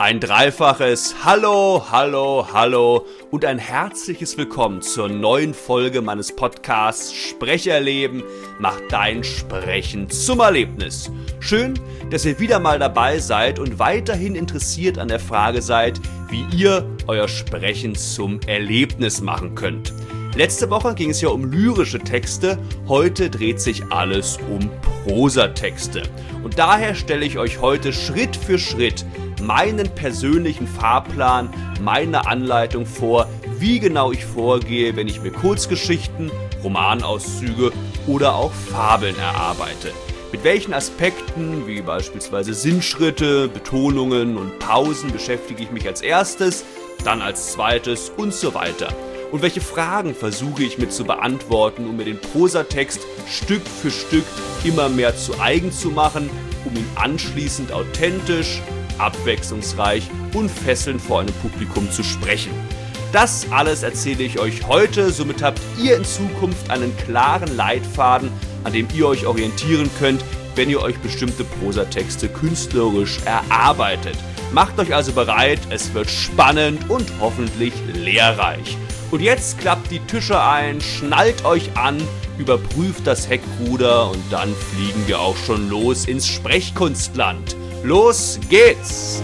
Ein dreifaches Hallo, Hallo, Hallo und ein herzliches Willkommen zur neuen Folge meines Podcasts Sprecherleben macht dein Sprechen zum Erlebnis. Schön, dass ihr wieder mal dabei seid und weiterhin interessiert an der Frage seid, wie ihr euer Sprechen zum Erlebnis machen könnt. Letzte Woche ging es ja um lyrische Texte, heute dreht sich alles um Prosatexte. Und daher stelle ich euch heute Schritt für Schritt meinen persönlichen Fahrplan, meine Anleitung vor, wie genau ich vorgehe, wenn ich mir Kurzgeschichten, Romanauszüge oder auch Fabeln erarbeite. Mit welchen Aspekten, wie beispielsweise Sinnschritte, Betonungen und Pausen, beschäftige ich mich als erstes, dann als zweites und so weiter. Und welche Fragen versuche ich mir zu beantworten, um mir den Prosatext Stück für Stück immer mehr zu eigen zu machen, um ihn anschließend authentisch, abwechslungsreich und fesselnd vor einem Publikum zu sprechen. Das alles erzähle ich euch heute, somit habt ihr in Zukunft einen klaren Leitfaden, an dem ihr euch orientieren könnt, wenn ihr euch bestimmte Prosatexte künstlerisch erarbeitet. Macht euch also bereit, es wird spannend und hoffentlich lehrreich. Und jetzt klappt die Tische ein, schnallt euch an, überprüft das Heckruder und dann fliegen wir auch schon los ins Sprechkunstland. Los geht's!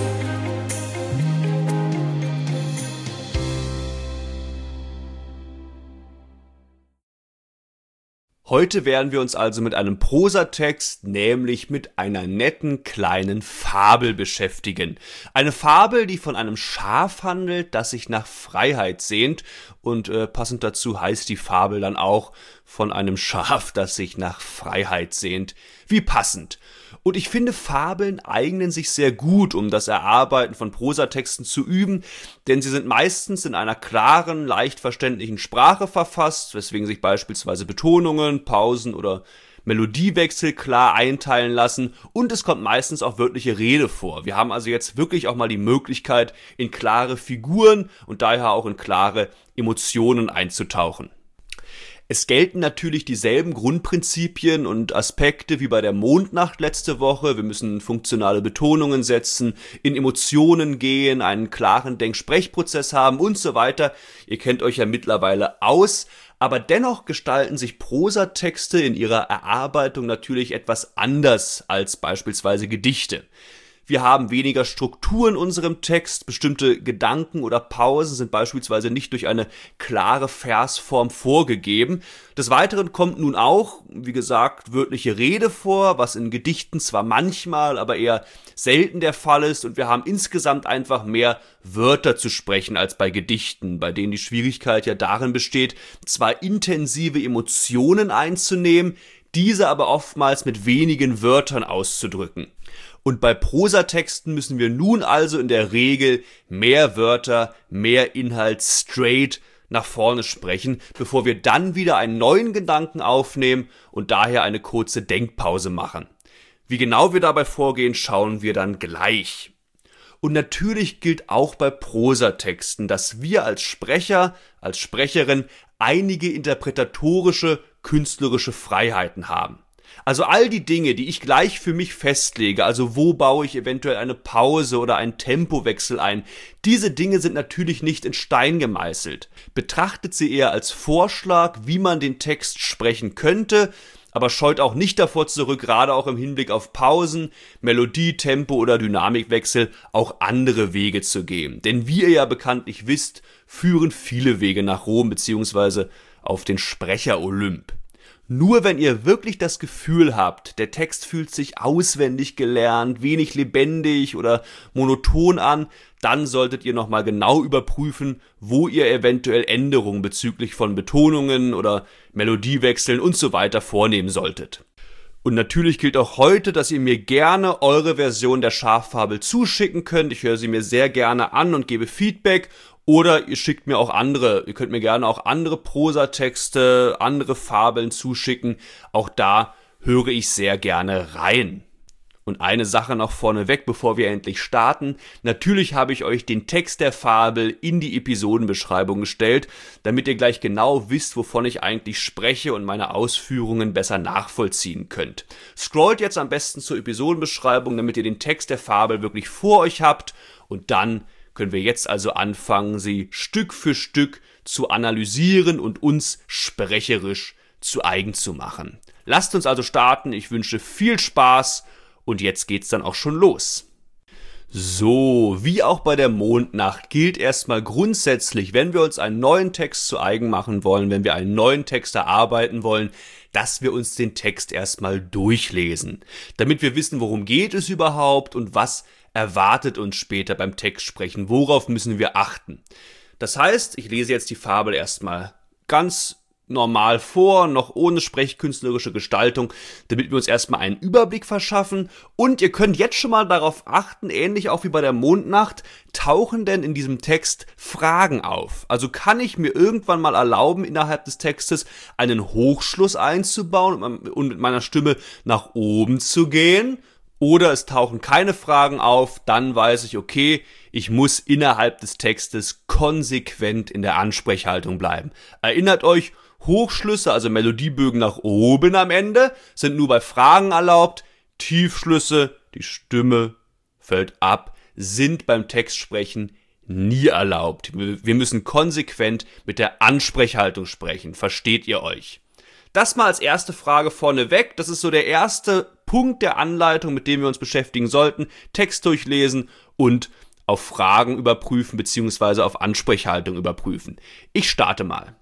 Heute werden wir uns also mit einem Prosatext, nämlich mit einer netten kleinen Fabel beschäftigen. Eine Fabel, die von einem Schaf handelt, das sich nach Freiheit sehnt, und passend dazu heißt die Fabel dann auch von einem Schaf, das sich nach Freiheit sehnt. Wie passend! Und ich finde, Fabeln eignen sich sehr gut, um das Erarbeiten von Prosatexten zu üben, denn sie sind meistens in einer klaren, leicht verständlichen Sprache verfasst, weswegen sich beispielsweise Betonungen, Pausen oder Melodiewechsel klar einteilen lassen und es kommt meistens auch wörtliche Rede vor. Wir haben also jetzt wirklich auch mal die Möglichkeit, in klare Figuren und daher auch in klare Emotionen einzutauchen. Es gelten natürlich dieselben Grundprinzipien und Aspekte wie bei der Mondnacht letzte Woche. Wir müssen funktionale Betonungen setzen, in Emotionen gehen, einen klaren Denk-Sprechprozess haben und so weiter. Ihr kennt euch ja mittlerweile aus, aber dennoch gestalten sich Prosatexte in ihrer Erarbeitung natürlich etwas anders als beispielsweise Gedichte. Wir haben weniger Struktur in unserem Text, bestimmte Gedanken oder Pausen sind beispielsweise nicht durch eine klare Versform vorgegeben. Des Weiteren kommt nun auch, wie gesagt, wörtliche Rede vor, was in Gedichten zwar manchmal, aber eher selten der Fall ist und wir haben insgesamt einfach mehr Wörter zu sprechen als bei Gedichten, bei denen die Schwierigkeit ja darin besteht, zwar intensive Emotionen einzunehmen, diese aber oftmals mit wenigen Wörtern auszudrücken. Und bei Prosatexten müssen wir nun also in der Regel mehr Wörter, mehr Inhalt straight nach vorne sprechen, bevor wir dann wieder einen neuen Gedanken aufnehmen und daher eine kurze Denkpause machen. Wie genau wir dabei vorgehen, schauen wir dann gleich. Und natürlich gilt auch bei Prosatexten, dass wir als Sprecher, als Sprecherin einige interpretatorische, künstlerische Freiheiten haben. Also all die Dinge, die ich gleich für mich festlege, also wo baue ich eventuell eine Pause oder einen Tempowechsel ein, diese Dinge sind natürlich nicht in Stein gemeißelt. Betrachtet sie eher als Vorschlag, wie man den Text sprechen könnte, aber scheut auch nicht davor zurück, gerade auch im Hinblick auf Pausen, Melodie, Tempo oder Dynamikwechsel auch andere Wege zu gehen. Denn wie ihr ja bekanntlich wisst, führen viele Wege nach Rom bzw. auf den Sprecher-Olymp. Nur wenn ihr wirklich das Gefühl habt, der Text fühlt sich auswendig gelernt, wenig lebendig oder monoton an, dann solltet ihr nochmal genau überprüfen, wo ihr eventuell Änderungen bezüglich von Betonungen oder Melodiewechseln und so weiter vornehmen solltet. Und natürlich gilt auch heute, dass ihr mir gerne eure Version der Schaffabel zuschicken könnt. Ich höre sie mir sehr gerne an und gebe Feedback. Oder ihr schickt mir auch ihr könnt mir gerne auch andere Prosatexte, andere Fabeln zuschicken. Auch da höre ich sehr gerne rein. Und eine Sache noch vorneweg, bevor wir endlich starten. Natürlich habe ich euch den Text der Fabel in die Episodenbeschreibung gestellt, damit ihr gleich genau wisst, wovon ich eigentlich spreche und meine Ausführungen besser nachvollziehen könnt. Scrollt jetzt am besten zur Episodenbeschreibung, damit ihr den Text der Fabel wirklich vor euch habt. Und dann können wir jetzt also anfangen, sie Stück für Stück zu analysieren und uns sprecherisch zu eigen zu machen. Lasst uns also starten. Ich wünsche viel Spaß. Und jetzt geht's dann auch schon los. So, wie auch bei der Mondnacht gilt erstmal grundsätzlich, wenn wir uns einen neuen Text zu eigen machen wollen, wenn wir einen neuen Text erarbeiten wollen, dass wir uns den Text erstmal durchlesen, damit wir wissen, worum geht es überhaupt und was erwartet uns später beim Textsprechen, worauf müssen wir achten. Das heißt, ich lese jetzt die Fabel erstmal ganz normal vor, noch ohne sprechkünstlerische Gestaltung, damit wir uns erstmal einen Überblick verschaffen. Und ihr könnt jetzt schon mal darauf achten, ähnlich auch wie bei der Mondnacht, tauchen denn in diesem Text Fragen auf. Also kann ich mir irgendwann mal erlauben, innerhalb des Textes einen Hochschluss einzubauen und mit meiner Stimme nach oben zu gehen? Oder es tauchen keine Fragen auf, dann weiß ich, okay, ich muss innerhalb des Textes konsequent in der Ansprechhaltung bleiben. Erinnert euch, Hochschlüsse, also Melodiebögen nach oben am Ende, sind nur bei Fragen erlaubt. Tiefschlüsse, die Stimme fällt ab, sind beim Textsprechen nie erlaubt. Wir müssen konsequent mit der Ansprechhaltung sprechen. Versteht ihr euch? Das mal als erste Frage vorneweg. Das ist so der erste Punkt der Anleitung, mit dem wir uns beschäftigen sollten. Text durchlesen und auf Fragen überprüfen bzw. auf Ansprechhaltung überprüfen. Ich starte mal.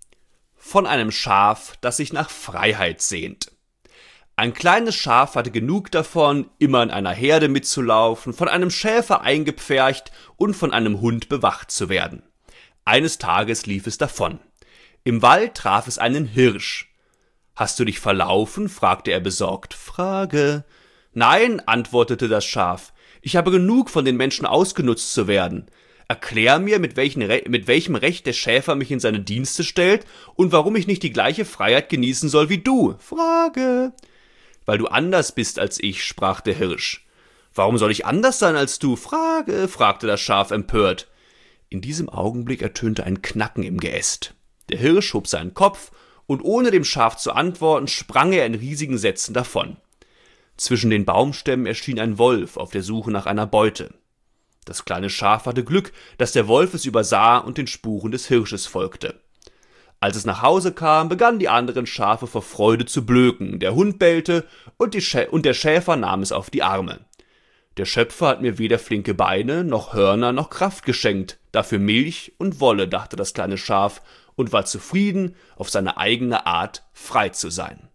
Von einem Schaf, das sich nach Freiheit sehnt. Ein kleines Schaf hatte genug davon, immer in einer Herde mitzulaufen, von einem Schäfer eingepfercht und von einem Hund bewacht zu werden. Eines Tages lief es davon. Im Wald traf es einen Hirsch. »Hast du dich verlaufen?« fragte er besorgt. »Frage.« »Nein«, antwortete das Schaf, »ich habe genug, von den Menschen ausgenutzt zu werden. Erklär mir, mit welchem Recht der Schäfer mich in seine Dienste stellt und warum ich nicht die gleiche Freiheit genießen soll wie du.« »Frage.« »Weil du anders bist als ich«, sprach der Hirsch. »Warum soll ich anders sein als du?« »Frage«, fragte das Schaf empört. In diesem Augenblick ertönte ein Knacken im Geäst. Der Hirsch hob seinen Kopf und ohne dem Schaf zu antworten, sprang er in riesigen Sätzen davon. Zwischen den Baumstämmen erschien ein Wolf auf der Suche nach einer Beute. Das kleine Schaf hatte Glück, dass der Wolf es übersah und den Spuren des Hirsches folgte. Als es nach Hause kam, begannen die anderen Schafe vor Freude zu blöken, der Hund bellte und der Schäfer nahm es auf die Arme. Der Schöpfer hat mir weder flinke Beine, noch Hörner, noch Kraft geschenkt, dafür Milch und Wolle, dachte das kleine Schaf und war zufrieden, auf seine eigene Art frei zu sein.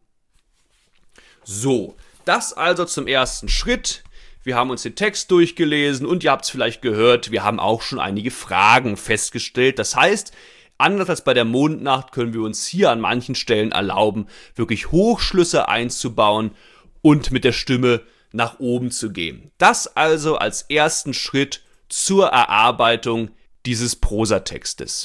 So, das also zum ersten Schritt. Wir haben uns den Text durchgelesen und ihr habt es vielleicht gehört, wir haben auch schon einige Fragen festgestellt. Das heißt, anders als bei der Mondnacht können wir uns hier an manchen Stellen erlauben, wirklich Hochschlüsse einzubauen und mit der Stimme nach oben zu gehen. Das also als ersten Schritt zur Erarbeitung dieses Prosatextes.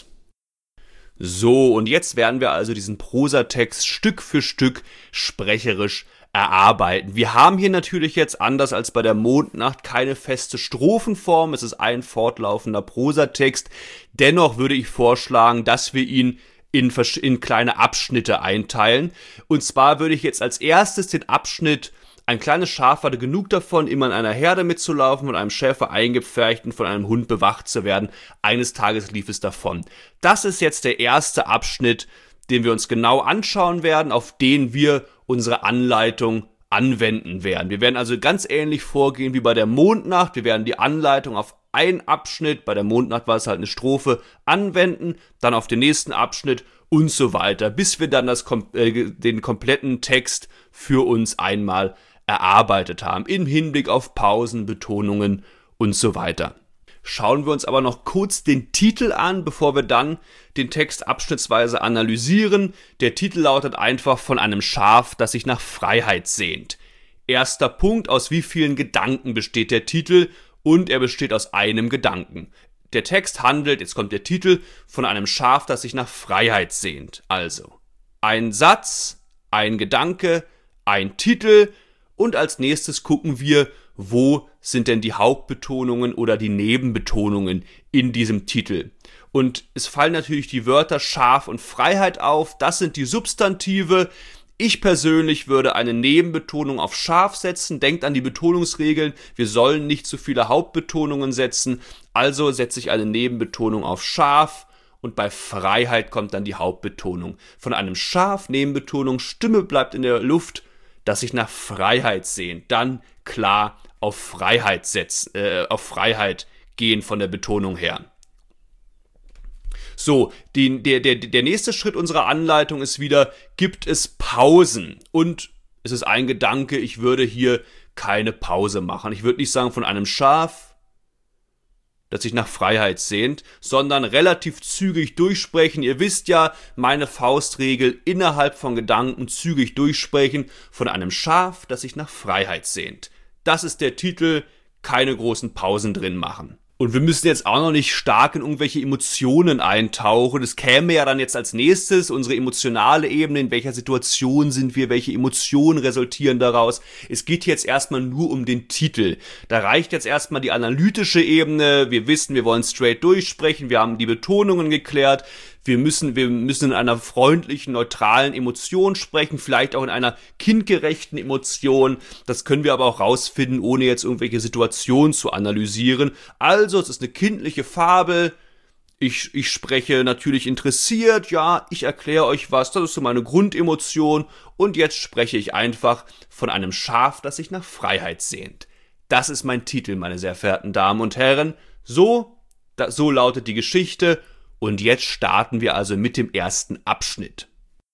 So, und jetzt werden wir also diesen Prosatext Stück für Stück sprecherisch erarbeiten. Wir haben hier natürlich jetzt, anders als bei der Mondnacht, keine feste Strophenform. Es ist ein fortlaufender Prosatext. Dennoch würde ich vorschlagen, dass wir ihn in kleine Abschnitte einteilen. Und zwar würde ich jetzt als erstes den Abschnitt Ein kleines Schaf hatte genug davon, immer in einer Herde mitzulaufen, von einem Schäfer eingepfercht und von einem Hund bewacht zu werden. Eines Tages lief es davon. Das ist jetzt der erste Abschnitt, den wir uns genau anschauen werden, auf den wir unsere Anleitung anwenden werden. Wir werden also ganz ähnlich vorgehen wie bei der Mondnacht. Wir werden die Anleitung auf einen Abschnitt, bei der Mondnacht war es halt eine Strophe, anwenden, dann auf den nächsten Abschnitt und so weiter, bis wir dann den kompletten Text für uns einmal erarbeitet haben, im Hinblick auf Pausen, Betonungen und so weiter. Schauen wir uns aber noch kurz den Titel an, bevor wir dann den Text abschnittsweise analysieren. Der Titel lautet einfach von einem Schaf, das sich nach Freiheit sehnt. Erster Punkt, aus wie vielen Gedanken besteht der Titel? Und er besteht aus einem Gedanken. Der Text handelt, jetzt kommt der Titel, von einem Schaf, das sich nach Freiheit sehnt. Also, ein Satz, ein Gedanke, ein Titel Und als nächstes gucken wir, wo sind denn die Hauptbetonungen oder die Nebenbetonungen in diesem Titel. Und es fallen natürlich die Wörter Schaf und Freiheit auf, das sind die Substantive. Ich persönlich würde eine Nebenbetonung auf Schaf setzen. Denkt an die Betonungsregeln, wir sollen nicht zu viele Hauptbetonungen setzen, also setze ich eine Nebenbetonung auf Schaf und bei Freiheit kommt dann die Hauptbetonung. Von einem Schaf, Nebenbetonung, Stimme bleibt in der Luft, dass sich nach Freiheit sehnt. Dann klar auf Freiheit gehen von der Betonung her. So, der nächste Schritt unserer Anleitung ist wieder, gibt es Pausen? Und es ist ein Gedanke, ich würde hier keine Pause machen. Ich würde nicht sagen von einem Schaf, das sich nach Freiheit sehnt, sondern relativ zügig durchsprechen. Ihr wisst ja, meine Faustregel, innerhalb von Gedanken zügig durchsprechen, von einem Schaf, das sich nach Freiheit sehnt. Das ist der Titel, keine großen Pausen drin machen. Und wir müssen jetzt auch noch nicht stark in irgendwelche Emotionen eintauchen. Das käme ja dann jetzt als nächstes, unsere emotionale Ebene, in welcher Situation sind wir, welche Emotionen resultieren daraus. Es geht jetzt erstmal nur um den Titel. Da reicht jetzt erstmal die analytische Ebene. Wir wissen, wir wollen straight durchsprechen, wir haben die Betonungen geklärt. Wir müssen in einer freundlichen, neutralen Emotion sprechen, vielleicht auch in einer kindgerechten Emotion. Das können wir aber auch rausfinden, ohne jetzt irgendwelche Situationen zu analysieren. Also, es ist eine kindliche Fabel. Ich spreche natürlich interessiert, ja, ich erkläre euch was, das ist so meine Grundemotion. Und jetzt spreche ich einfach von einem Schaf, das sich nach Freiheit sehnt. Das ist mein Titel, meine sehr verehrten Damen und Herren. So lautet die Geschichte. Und jetzt starten wir also mit dem ersten Abschnitt.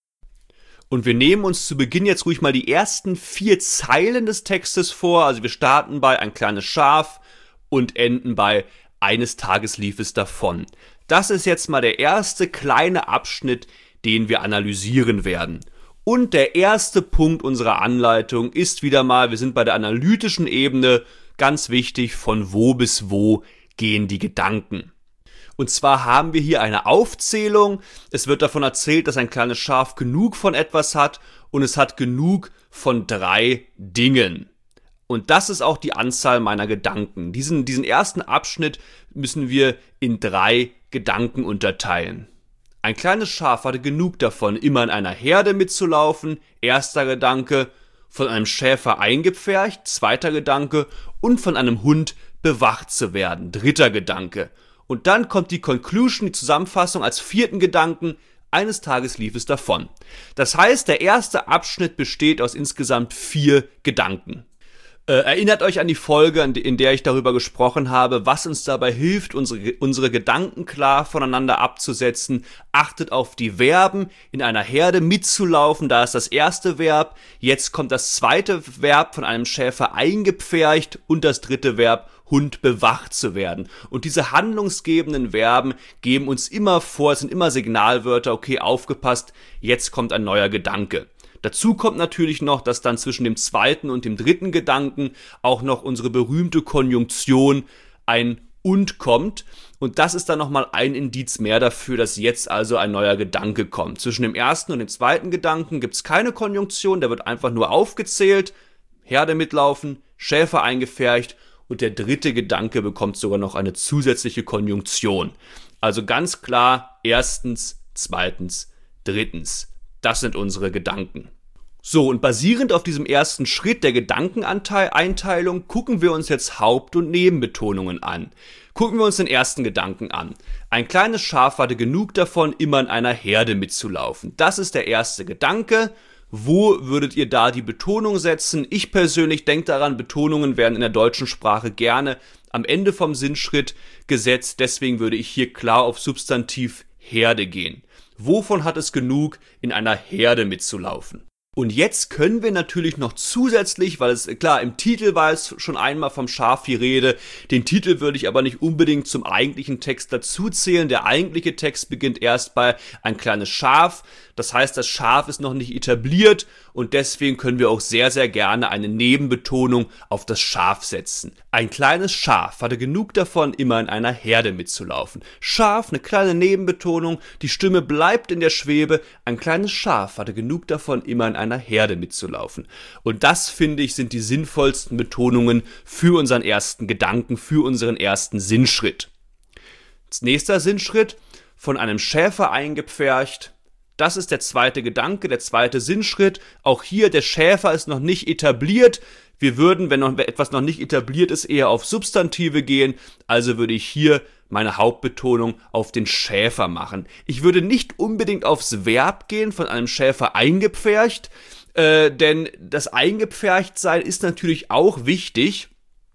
Und wir nehmen uns zu Beginn jetzt ruhig mal die ersten 4 Zeilen des Textes vor. Also wir starten bei ein kleines Schaf und enden bei eines Tages lief es davon. Das ist jetzt mal der erste kleine Abschnitt, den wir analysieren werden. Und der erste Punkt unserer Anleitung ist wieder mal, wir sind bei der analytischen Ebene, ganz wichtig, von wo bis wo gehen die Gedanken. Und zwar haben wir hier eine Aufzählung. Es wird davon erzählt, dass ein kleines Schaf genug von etwas hat und es hat genug von 3 Dingen. Und das ist auch die Anzahl meiner Gedanken. Diesen ersten Abschnitt müssen wir in 3 Gedanken unterteilen. Ein kleines Schaf hatte genug davon, immer in einer Herde mitzulaufen. Erster Gedanke, von einem Schäfer eingepfercht. Zweiter Gedanke, und von einem Hund bewacht zu werden. Dritter Gedanke. Und dann kommt die Conclusion, die Zusammenfassung als 4. Gedanken. Eines Tages lief es davon. Das heißt, der erste Abschnitt besteht aus insgesamt 4 Gedanken. Erinnert euch an die Folge, in der ich darüber gesprochen habe, was uns dabei hilft, unsere Gedanken klar voneinander abzusetzen. Achtet auf die Verben, in einer Herde mitzulaufen, da ist das erste Verb. Jetzt kommt das zweite Verb, von einem Schäfer eingepfercht, und das dritte Verb, Hund bewacht zu werden. Und diese handlungsgebenden Verben geben uns immer vor, es sind immer Signalwörter, okay, aufgepasst, jetzt kommt ein neuer Gedanke. Dazu kommt natürlich noch, dass dann zwischen dem zweiten und dem dritten Gedanken auch noch unsere berühmte Konjunktion ein und kommt. Und das ist dann nochmal ein Indiz mehr dafür, dass jetzt also ein neuer Gedanke kommt. Zwischen dem ersten und dem zweiten Gedanken gibt es keine Konjunktion, der wird einfach nur aufgezählt, Herde mitlaufen, Schäfer eingepfercht, und der dritte Gedanke bekommt sogar noch eine zusätzliche Konjunktion. Also ganz klar, erstens, zweitens, drittens. Das sind unsere Gedanken. So, und basierend auf diesem ersten Schritt der Gedankeneinteilung gucken wir uns jetzt Haupt- und Nebenbetonungen an. Gucken wir uns den ersten Gedanken an. Ein kleines Schaf hatte genug davon, immer in einer Herde mitzulaufen. Das ist der erste Gedanke. Wo würdet ihr da die Betonung setzen? Ich persönlich denke daran, Betonungen werden in der deutschen Sprache gerne am Ende vom Sinnschritt gesetzt. Deswegen würde ich hier klar auf Substantiv Herde gehen. Wovon hat es genug, in einer Herde mitzulaufen? Und jetzt können wir natürlich noch zusätzlich, weil es, klar, im Titel war es schon einmal vom Schaf die Rede, den Titel würde ich aber nicht unbedingt zum eigentlichen Text dazuzählen. Der eigentliche Text beginnt erst bei ein kleines Schaf. Das heißt, das Schaf ist noch nicht etabliert und deswegen können wir auch sehr, sehr gerne eine Nebenbetonung auf das Schaf setzen. Ein kleines Schaf hatte genug davon, immer in einer Herde mitzulaufen. Schaf, eine kleine Nebenbetonung, die Stimme bleibt in der Schwebe. Ein kleines Schaf hatte genug davon, immer in einer Herde mitzulaufen. Und das, finde ich, sind die sinnvollsten Betonungen für unseren ersten Gedanken, für unseren ersten Sinnschritt. Als nächster Sinnschritt, von einem Schäfer eingepfercht. Das ist der zweite Gedanke, der zweite Sinnschritt. Auch hier, der Schäfer ist noch nicht etabliert. Wir würden, wenn etwas noch nicht etabliert ist, eher auf Substantive gehen. Also würde ich hier meine Hauptbetonung auf den Schäfer machen. Ich würde nicht unbedingt aufs Verb gehen, von einem Schäfer eingepfercht, denn das Eingepferchtsein ist natürlich auch wichtig.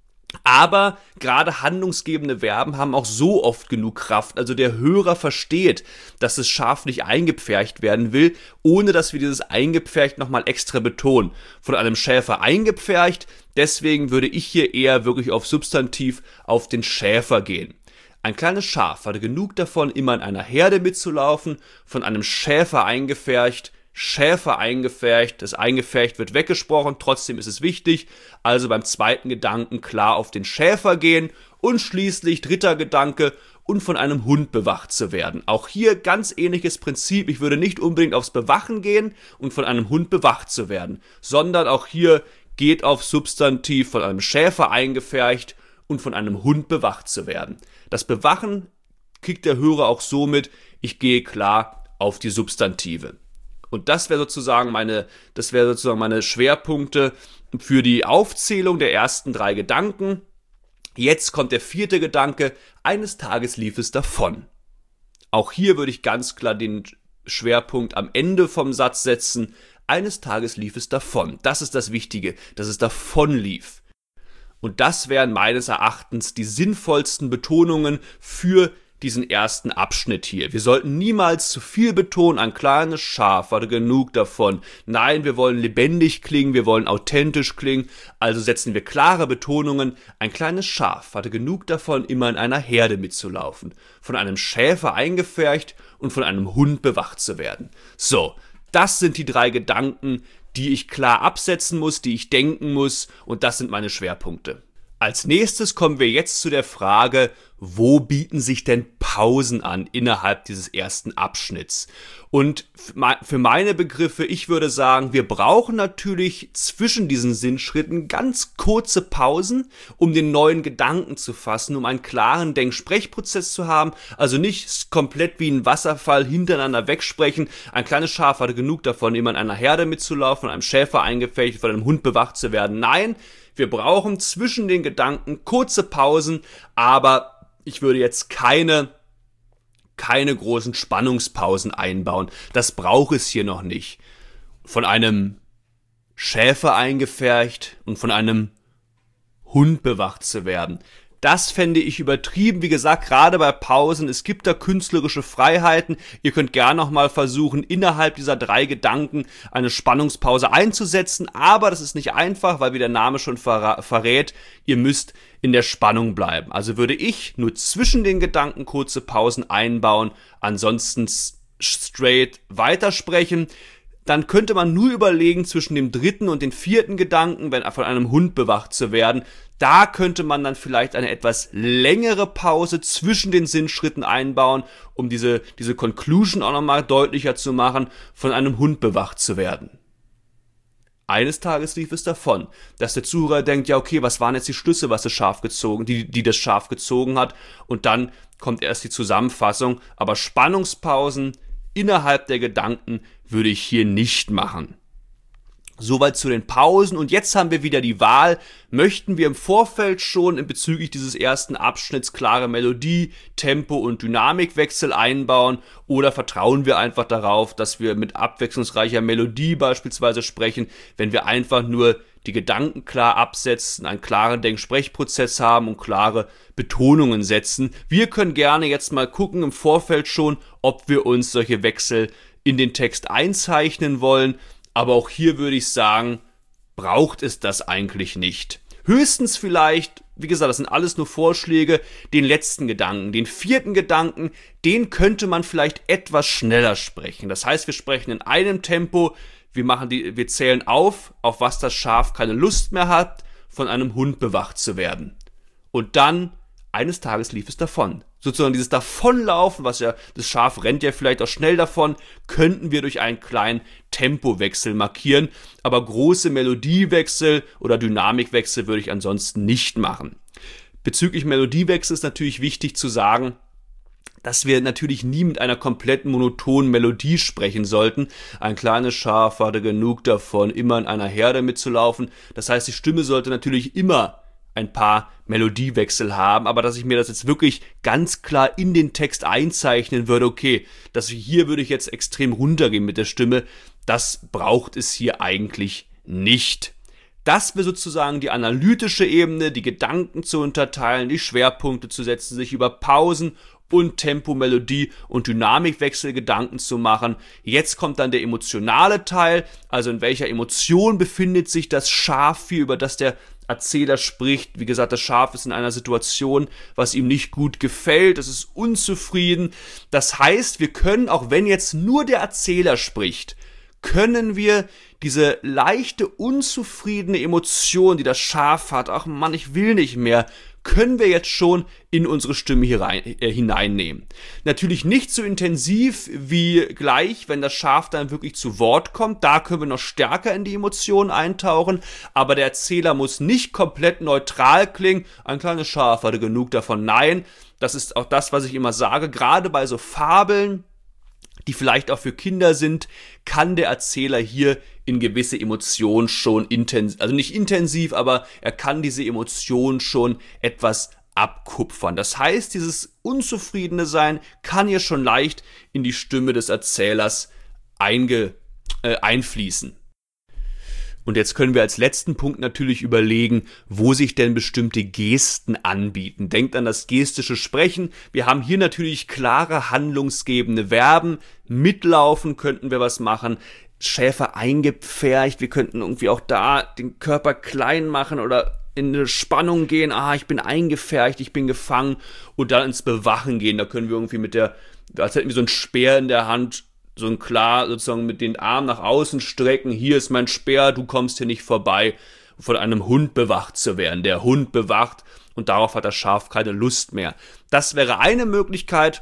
Aber gerade handlungsgebende Verben haben auch so oft genug Kraft. Also der Hörer versteht, dass das Schaf nicht eingepfercht werden will, ohne dass wir dieses eingepfercht nochmal extra betonen. Von einem Schäfer eingepfercht, deswegen würde ich hier eher wirklich auf Substantiv auf den Schäfer gehen. Ein kleines Schaf hatte genug davon, immer in einer Herde mitzulaufen, von einem Schäfer eingepfercht, Schäfer eingepfercht, das eingepfercht wird weggesprochen, trotzdem ist es wichtig, also beim zweiten Gedanken klar auf den Schäfer gehen und schließlich dritter Gedanke und von einem Hund bewacht zu werden. Auch hier ganz ähnliches Prinzip, ich würde nicht unbedingt aufs Bewachen gehen und von einem Hund bewacht zu werden, sondern auch hier geht auf Substantiv von einem Schäfer eingepfercht und von einem Hund bewacht zu werden. Das Bewachen kriegt der Hörer auch so mit, ich gehe klar auf die Substantive. Und das wäre sozusagen meine Schwerpunkte für die Aufzählung der ersten 3 Gedanken. Jetzt kommt der vierte Gedanke, eines Tages lief es davon. Auch hier würde ich ganz klar den Schwerpunkt am Ende vom Satz setzen, eines Tages lief es davon. Das ist das Wichtige, dass es davon lief. Und das wären meines Erachtens die sinnvollsten Betonungen für diesen ersten Abschnitt hier. Wir sollten niemals zu viel betonen, ein kleines Schaf hatte genug davon. Nein, wir wollen lebendig klingen, wir wollen authentisch klingen, also setzen wir klare Betonungen. Ein kleines Schaf hatte genug davon, immer in einer Herde mitzulaufen, von einem Schäfer eingepfercht und von einem Hund bewacht zu werden. So, das sind die 3 Gedanken, die ich klar absetzen muss, die ich denken muss, und das sind meine Schwerpunkte. Als nächstes kommen wir jetzt zu der Frage, wo bieten sich denn Pausen an innerhalb dieses ersten Abschnitts? Und für meine Begriffe, ich würde sagen, wir brauchen natürlich zwischen diesen Sinnschritten ganz kurze Pausen, um den neuen Gedanken zu fassen, um einen klaren Denk-Sprech-Prozess zu haben, also nicht komplett wie ein Wasserfall hintereinander wegsprechen. Ein kleines Schaf hatte genug davon, immer in einer Herde mitzulaufen, von einem Schäfer eingepfercht, von einem Hund bewacht zu werden. Nein, wir brauchen zwischen den Gedanken kurze Pausen, aber ich würde jetzt keine großen Spannungspausen einbauen. Das braucht es hier noch nicht. Von einem Schäfer eingepfercht und von einem Hund bewacht zu werden. Das fände ich übertrieben. Wie gesagt, gerade bei Pausen, es gibt da künstlerische Freiheiten. Ihr könnt gerne nochmal versuchen, innerhalb dieser 3 Gedanken eine Spannungspause einzusetzen. Aber das ist nicht einfach, weil wie der Name schon verrät, ihr müsst in der Spannung bleiben. Also würde ich nur zwischen den Gedanken kurze Pausen einbauen, ansonsten straight weitersprechen. Dann könnte man nur überlegen zwischen dem 3. und dem 4. Gedanken, wenn von einem Hund bewacht zu werden. Da könnte man dann vielleicht eine etwas längere Pause zwischen den Sinnschritten einbauen, um diese Conclusion auch nochmal deutlicher zu machen, von einem Hund bewacht zu werden. Eines Tages lief es davon, dass der Zuhörer denkt, ja okay, was waren jetzt die Schlüsse, was das Schaf gezogen, die das Schaf gezogen hat, und dann kommt erst die Zusammenfassung, aber Spannungspausen innerhalb der Gedanken würde ich hier nicht machen. Soweit zu den Pausen, und jetzt haben wir wieder die Wahl, möchten wir im Vorfeld schon bezüglich dieses ersten Abschnitts klare Melodie, Tempo und Dynamikwechsel einbauen, oder vertrauen wir einfach darauf, dass wir mit abwechslungsreicher Melodie beispielsweise sprechen, wenn wir einfach nur die Gedanken klar absetzen, einen klaren Denk-Sprech-Prozess haben und klare Betonungen setzen. Wir können gerne jetzt mal gucken im Vorfeld schon, ob wir uns solche Wechsel in den Text einzeichnen wollen. Aber auch hier würde ich sagen, braucht es das eigentlich nicht. Höchstens vielleicht, wie gesagt, das sind alles nur Vorschläge, den letzten Gedanken, den 4. Gedanken, den könnte man vielleicht etwas schneller sprechen. Das heißt, wir sprechen in einem Tempo, wir zählen auf was das Schaf keine Lust mehr hat, von einem Hund bewacht zu werden. Und dann Eines Tages lief es davon. Sozusagen dieses Davonlaufen, das Schaf rennt ja vielleicht auch schnell davon, könnten wir durch einen kleinen Tempowechsel markieren, aber große Melodiewechsel oder Dynamikwechsel würde ich ansonsten nicht machen. Bezüglich Melodiewechsel ist natürlich wichtig zu sagen, dass wir natürlich nie mit einer komplett monotonen Melodie sprechen sollten. Ein kleines Schaf hatte genug davon, immer in einer Herde mitzulaufen. Das heißt, die Stimme sollte natürlich immer ein paar Melodiewechsel haben, aber dass ich mir das jetzt wirklich ganz klar in den Text einzeichnen würde, okay, hier würde ich jetzt extrem runtergehen mit der Stimme, das braucht es hier eigentlich nicht. Das wäre sozusagen die analytische Ebene, die Gedanken zu unterteilen, die Schwerpunkte zu setzen, sich über Pausen und Tempo, Melodie und Dynamikwechsel Gedanken zu machen. Jetzt kommt dann der emotionale Teil, also in welcher Emotion befindet sich das Schaf hier, über das der Erzähler spricht. Wie gesagt, das Schaf ist in einer Situation, was ihm nicht gut gefällt, es ist unzufrieden. Das heißt, wir können, auch wenn jetzt nur der Erzähler spricht, können wir diese leichte, unzufriedene Emotion, die das Schaf hat, ach Mann, ich will nicht mehr, können wir jetzt schon in unsere Stimme hineinnehmen. Natürlich nicht so intensiv wie gleich, wenn das Schaf dann wirklich zu Wort kommt. Da können wir noch stärker in die Emotionen eintauchen. Aber der Erzähler muss nicht komplett neutral klingen. Ein kleines Schaf hatte genug davon. Nein, das ist auch das, was ich immer sage. Gerade bei so Fabeln, die vielleicht auch für Kinder sind, kann der Erzähler hier in gewisse Emotionen schon intensiv, also nicht intensiv, aber er kann diese Emotionen schon etwas abkupfern. Das heißt, dieses unzufriedene Sein kann hier schon leicht in die Stimme des Erzählers einfließen. Und jetzt können wir als letzten Punkt natürlich überlegen, wo sich denn bestimmte Gesten anbieten. Denkt an das gestische Sprechen. Wir haben hier natürlich klare handlungsgebende Verben. Mitlaufen könnten wir was machen. Schäfer eingepfercht. Wir könnten irgendwie auch da den Körper klein machen oder in eine Spannung gehen. Ich bin eingepfercht, ich bin gefangen. Und dann ins Bewachen gehen. Da können wir irgendwie als hätten wir so einen Speer in der Hand, so ein klar sozusagen mit den Armen nach außen strecken, hier ist mein Speer, du kommst hier nicht vorbei, von einem Hund bewacht zu werden. Der Hund bewacht und darauf hat das Schaf keine Lust mehr. Das wäre eine Möglichkeit.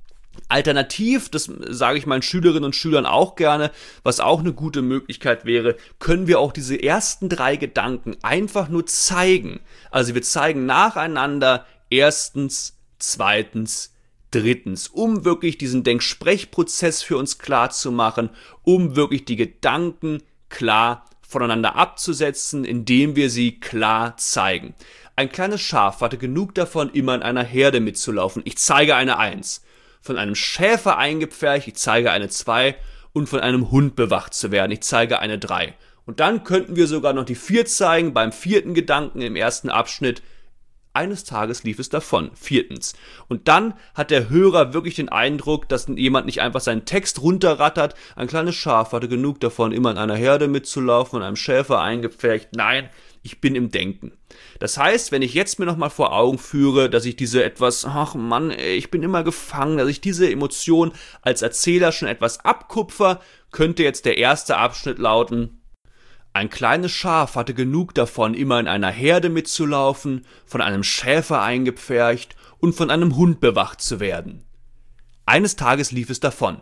Alternativ, das sage ich meinen Schülerinnen und Schülern auch gerne, was auch eine gute Möglichkeit wäre, können wir auch diese ersten 3 Gedanken einfach nur zeigen. Also wir zeigen nacheinander erstens, zweitens, drittens, um wirklich diesen Denksprechprozess für uns klar zu machen, um wirklich die Gedanken klar voneinander abzusetzen, indem wir sie klar zeigen. Ein kleines Schaf hatte genug davon, immer in einer Herde mitzulaufen. Ich zeige eine 1. Von einem Schäfer eingepfercht, ich zeige eine 2. Und von einem Hund bewacht zu werden, ich zeige eine 3. Und dann könnten wir sogar noch die 4 zeigen, beim 4. Gedanken im ersten Abschnitt. Eines Tages lief es davon. 4. Und dann hat der Hörer wirklich den Eindruck, dass jemand nicht einfach seinen Text runterrattert. Ein kleines Schaf hatte genug davon, immer in einer Herde mitzulaufen, von einem Schäfer eingepfercht. Nein, ich bin im Denken. Das heißt, wenn ich jetzt mir nochmal vor Augen führe, dass ich diese etwas, ach Mann, ich bin immer gefangen, dass ich diese Emotion als Erzähler schon etwas abkupfer, könnte jetzt der erste Abschnitt lauten: Ein kleines Schaf hatte genug davon, immer in einer Herde mitzulaufen, von einem Schäfer eingepfercht und von einem Hund bewacht zu werden. Eines Tages lief es davon.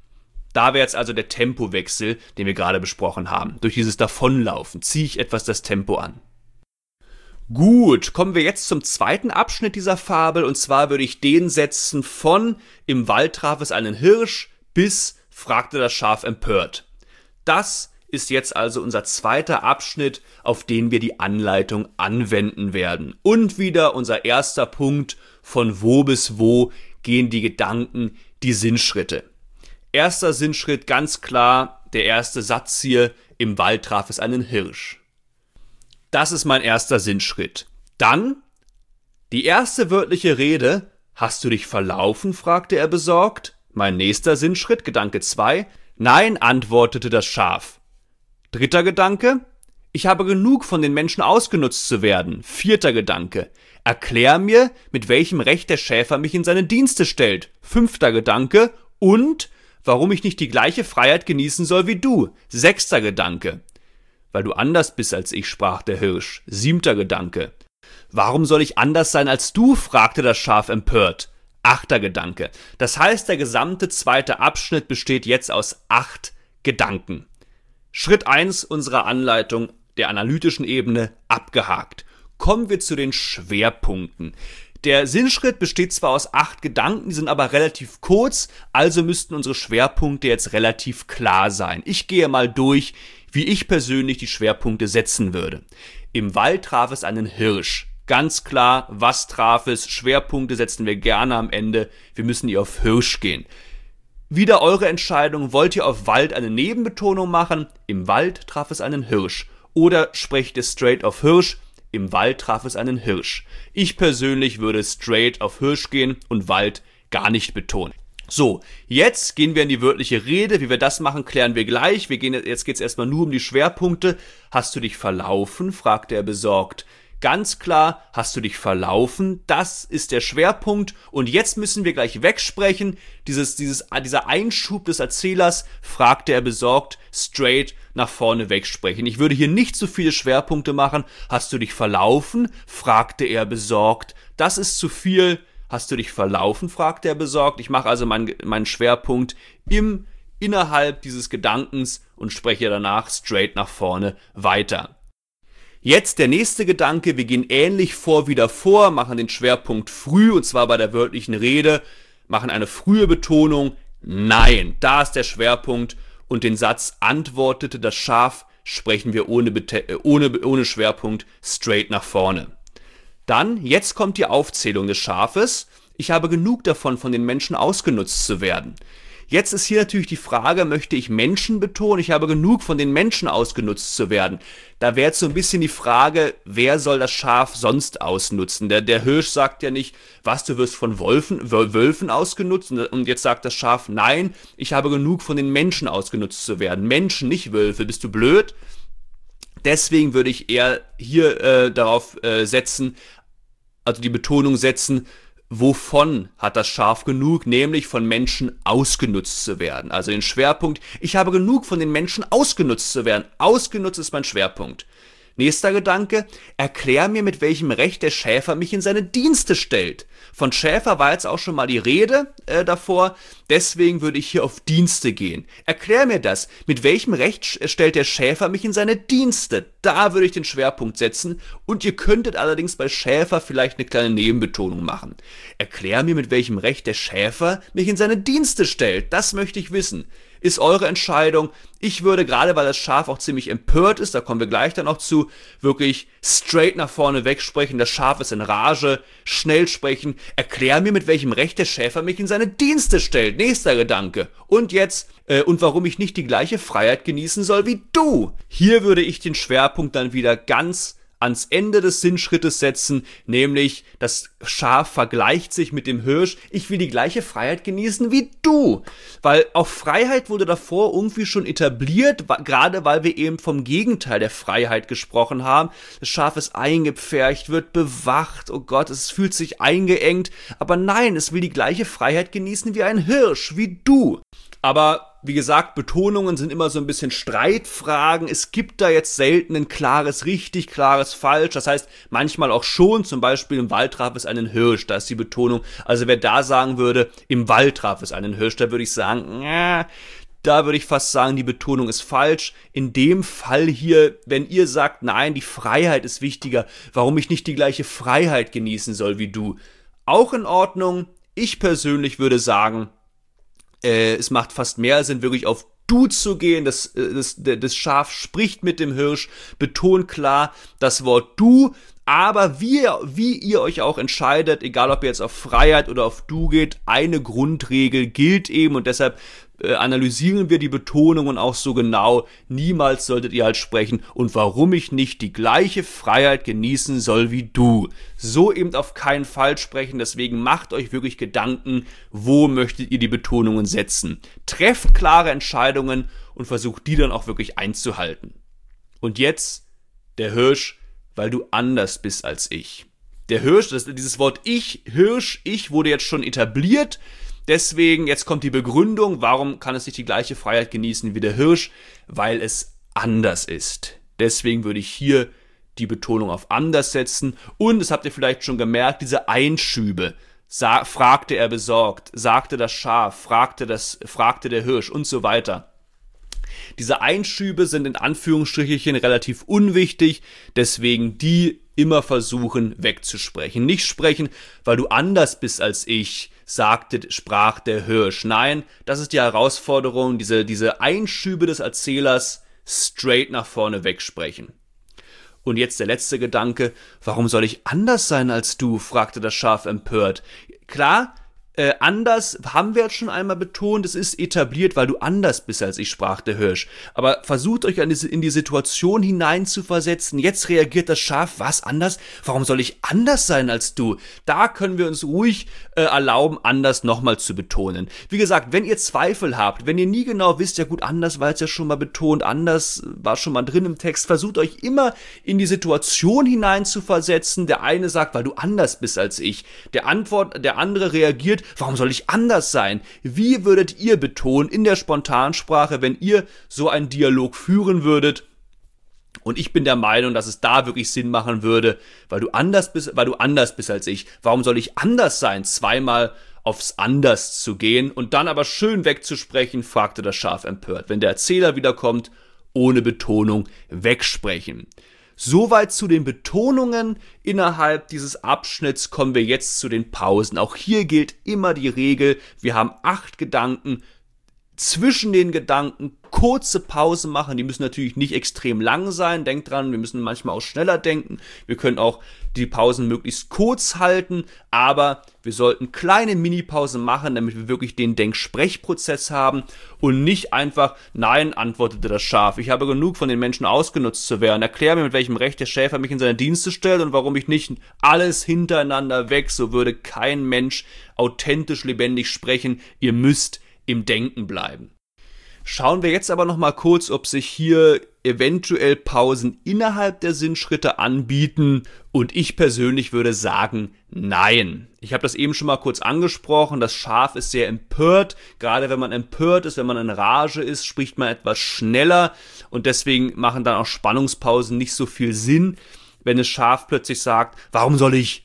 Da wäre jetzt also der Tempowechsel, den wir gerade besprochen haben. Durch dieses Davonlaufen ziehe ich etwas das Tempo an. Gut, kommen wir jetzt zum zweiten Abschnitt dieser Fabel, und zwar würde ich den setzen von im Wald traf es einen Hirsch bis fragte das Schaf empört. Das ist jetzt also unser zweiter Abschnitt, auf den wir die Anleitung anwenden werden. Und wieder unser erster Punkt, von wo bis wo gehen die Gedanken, die Sinnschritte. Erster Sinnschritt, ganz klar, der erste Satz hier, im Wald traf es einen Hirsch. Das ist mein erster Sinnschritt. Dann die erste wörtliche Rede, hast du dich verlaufen, fragte er besorgt. Mein nächster Sinnschritt, Gedanke 2, nein, antwortete das Schaf. Dritter Gedanke, ich habe genug von den Menschen ausgenutzt zu werden. Vierter Gedanke, erklär mir, mit welchem Recht der Schäfer mich in seine Dienste stellt. Fünfter Gedanke, und warum ich nicht die gleiche Freiheit genießen soll wie du. Sechster Gedanke, weil du anders bist als ich, sprach der Hirsch. Siebter Gedanke, Warum soll ich anders sein als du? Fragte das Schaf empört. 8. Gedanke. Das heißt, der gesamte zweite Abschnitt besteht jetzt aus 8 Gedanken. Schritt 1 unserer Anleitung der analytischen Ebene abgehakt. Kommen wir zu den Schwerpunkten. Der Sinnschritt besteht zwar aus 8 Gedanken, die sind aber relativ kurz, also müssten unsere Schwerpunkte jetzt relativ klar sein. Ich gehe mal durch, wie ich persönlich die Schwerpunkte setzen würde. Im Wald traf es einen Hirsch. Ganz klar, was traf es? Schwerpunkte setzen wir gerne am Ende. Wir müssen hier auf Hirsch gehen. Wieder eure Entscheidung. Wollt ihr auf Wald eine Nebenbetonung machen? Im Wald traf es einen Hirsch. Oder sprecht ihr straight auf Hirsch? Im Wald traf es einen Hirsch. Ich persönlich würde straight auf Hirsch gehen und Wald gar nicht betonen. So, jetzt gehen wir in die wörtliche Rede. Wie wir das machen, klären wir gleich. Jetzt geht es erstmal nur um die Schwerpunkte. Hast du dich verlaufen? Fragte er besorgt. Ganz klar, hast du dich verlaufen, das ist der Schwerpunkt und jetzt müssen wir gleich wegsprechen, dieser Einschub des Erzählers, fragte er besorgt, straight nach vorne wegsprechen. Ich würde hier nicht so viele Schwerpunkte machen, hast du dich verlaufen, fragte er besorgt, das ist zu viel, hast du dich verlaufen, fragte er besorgt, ich mache also meinen Schwerpunkt innerhalb dieses Gedankens und spreche danach straight nach vorne weiter. Jetzt der nächste Gedanke, wir gehen ähnlich vor wie davor, machen den Schwerpunkt früh und zwar bei der wörtlichen Rede, machen eine frühe Betonung, nein, da ist der Schwerpunkt und den Satz antwortete das Schaf, sprechen wir ohne Schwerpunkt straight nach vorne. Dann, jetzt kommt die Aufzählung des Schafes, ich habe genug davon, von den Menschen ausgenutzt zu werden. Jetzt ist hier natürlich die Frage, möchte ich Menschen betonen? Ich habe genug von den Menschen ausgenutzt zu werden. Da wäre jetzt so ein bisschen die Frage, wer soll das Schaf sonst ausnutzen? Der Hirsch sagt ja nicht, was, du wirst von Wölfen ausgenutzt? Und jetzt sagt das Schaf, nein, ich habe genug von den Menschen ausgenutzt zu werden. Menschen, nicht Wölfe. Bist du blöd? Deswegen würde ich eher hier darauf setzen, also die Betonung setzen, wovon hat das Schaf genug, nämlich von Menschen ausgenutzt zu werden. Also den Schwerpunkt, ich habe genug von den Menschen ausgenutzt zu werden. Ausgenutzt ist mein Schwerpunkt. Nächster Gedanke, erklär mir, mit welchem Recht der Schäfer mich in seine Dienste stellt. Von Schäfer war jetzt auch schon mal die Rede davor, deswegen würde ich hier auf Dienste gehen. Erklär mir das, mit welchem Recht stellt der Schäfer mich in seine Dienste? Da würde ich den Schwerpunkt setzen und ihr könntet allerdings bei Schäfer vielleicht eine kleine Nebenbetonung machen. Erklär mir, mit welchem Recht der Schäfer mich in seine Dienste stellt. Das möchte ich wissen. Ist eure Entscheidung. Ich würde, gerade weil das Schaf auch ziemlich empört ist, da kommen wir gleich dann noch zu, wirklich straight nach vorne wegsprechen. Das Schaf ist in Rage, schnell sprechen. Erklär mir, mit welchem Recht der Schäfer mich in seine Dienste stellt. Nächster Gedanke. Und jetzt, und warum ich nicht die gleiche Freiheit genießen soll wie du. Hier würde ich den Schwerpunkt dann wieder ganz ans Ende des Sinnschrittes setzen, nämlich das Schaf vergleicht sich mit dem Hirsch, ich will die gleiche Freiheit genießen wie du, weil auch Freiheit wurde davor irgendwie schon etabliert, gerade weil wir eben vom Gegenteil der Freiheit gesprochen haben. Das Schaf ist eingepfercht, wird bewacht, oh Gott, es fühlt sich eingeengt, aber nein, es will die gleiche Freiheit genießen wie ein Hirsch, wie du. Aber wie gesagt, Betonungen sind immer so ein bisschen Streitfragen. Es gibt da jetzt selten ein klares Richtig, klares Falsch. Das heißt, manchmal auch schon, zum Beispiel im Wald traf es einen Hirsch, da ist die Betonung. Also wer da sagen würde, im Wald traf es einen Hirsch, da würde ich sagen, da würde ich fast sagen, die Betonung ist falsch. In dem Fall hier, wenn ihr sagt, nein, die Freiheit ist wichtiger, warum ich nicht die gleiche Freiheit genießen soll wie du, auch in Ordnung. Ich persönlich würde sagen, es macht fast mehr Sinn, wirklich auf du zu gehen. Das Schaf spricht mit dem Hirsch, betont klar das Wort du, aber wie ihr euch auch entscheidet, egal ob ihr jetzt auf Freiheit oder auf du geht, eine Grundregel gilt eben und deshalb analysieren wir die Betonungen auch so genau. Niemals solltet ihr halt sprechen und warum ich nicht die gleiche Freiheit genießen soll wie du. So eben auf keinen Fall sprechen, deswegen macht euch wirklich Gedanken, wo möchtet ihr die Betonungen setzen. Trefft klare Entscheidungen und versucht die dann auch wirklich einzuhalten. Und jetzt der Hirsch, weil du anders bist als ich. Der Hirsch, dieses Wort ich, Hirsch, ich wurde jetzt schon etabliert. Deswegen, jetzt kommt die Begründung, warum kann es nicht die gleiche Freiheit genießen wie der Hirsch? Weil es anders ist. Deswegen würde ich hier die Betonung auf anders setzen. Und, das habt ihr vielleicht schon gemerkt, diese Einschübe. Fragte er besorgt, sagte das Schaf, fragte der Hirsch und so weiter. Diese Einschübe sind in Anführungsstrichen relativ unwichtig, deswegen die immer versuchen wegzusprechen. Nicht sprechen, weil du anders bist als ich, sprach der Hirsch. Nein, das ist die Herausforderung, diese Einschübe des Erzählers straight nach vorne wegsprechen. Und jetzt der letzte Gedanke, warum soll ich anders sein als du, fragte das Schaf empört. Klar, anders haben wir jetzt schon einmal betont, es ist etabliert, weil du anders bist als ich, sprach der Hirsch. Aber versucht euch in die Situation hinein zu versetzen. Jetzt reagiert das Schaf, was, anders? Warum soll ich anders sein als du? Da können wir uns ruhig erlauben, anders nochmal zu betonen. Wie gesagt, wenn ihr Zweifel habt, wenn ihr nie genau wisst, ja gut, anders war jetzt ja schon mal betont, anders war schon mal drin im Text, versucht euch immer in die Situation hinein zu versetzen. Der eine sagt, weil du anders bist als ich. Der andere reagiert, warum soll ich anders sein? Wie würdet ihr betonen in der Spontansprache, wenn ihr so einen Dialog führen würdet? Und ich bin der Meinung, dass es da wirklich Sinn machen würde, weil du anders bist als ich. Warum soll ich anders sein? Zweimal aufs Anders zu gehen und dann aber schön wegzusprechen, fragte das Schaf empört. Wenn der Erzähler wiederkommt, ohne Betonung wegsprechen. Soweit zu den Betonungen. Innerhalb dieses Abschnitts kommen wir jetzt zu den Pausen. Auch hier gilt immer die Regel, wir haben 8 Gedanken. Zwischen den Gedanken kurze Pausen machen, die müssen natürlich nicht extrem lang sein. Denkt dran, wir müssen manchmal auch schneller denken. Wir können auch die Pausen möglichst kurz halten, aber wir sollten kleine Minipausen machen, damit wir wirklich den Denk-Sprechprozess haben und nicht einfach, nein, antwortete das Schaf. Ich habe genug von den Menschen ausgenutzt zu werden. Erklär mir, mit welchem Recht der Schäfer mich in seine Dienste stellt und warum ich nicht alles hintereinander weg. So würde kein Mensch authentisch lebendig sprechen. Ihr müsst im Denken bleiben. Schauen wir jetzt aber noch mal kurz, ob sich hier eventuell Pausen innerhalb der Sinnschritte anbieten, und ich persönlich würde sagen, nein. Ich habe das eben schon mal kurz angesprochen, das Schaf ist sehr empört, gerade wenn man empört ist, wenn man in Rage ist, spricht man etwas schneller und deswegen machen dann auch Spannungspausen nicht so viel Sinn, wenn das Schaf plötzlich sagt, warum soll ich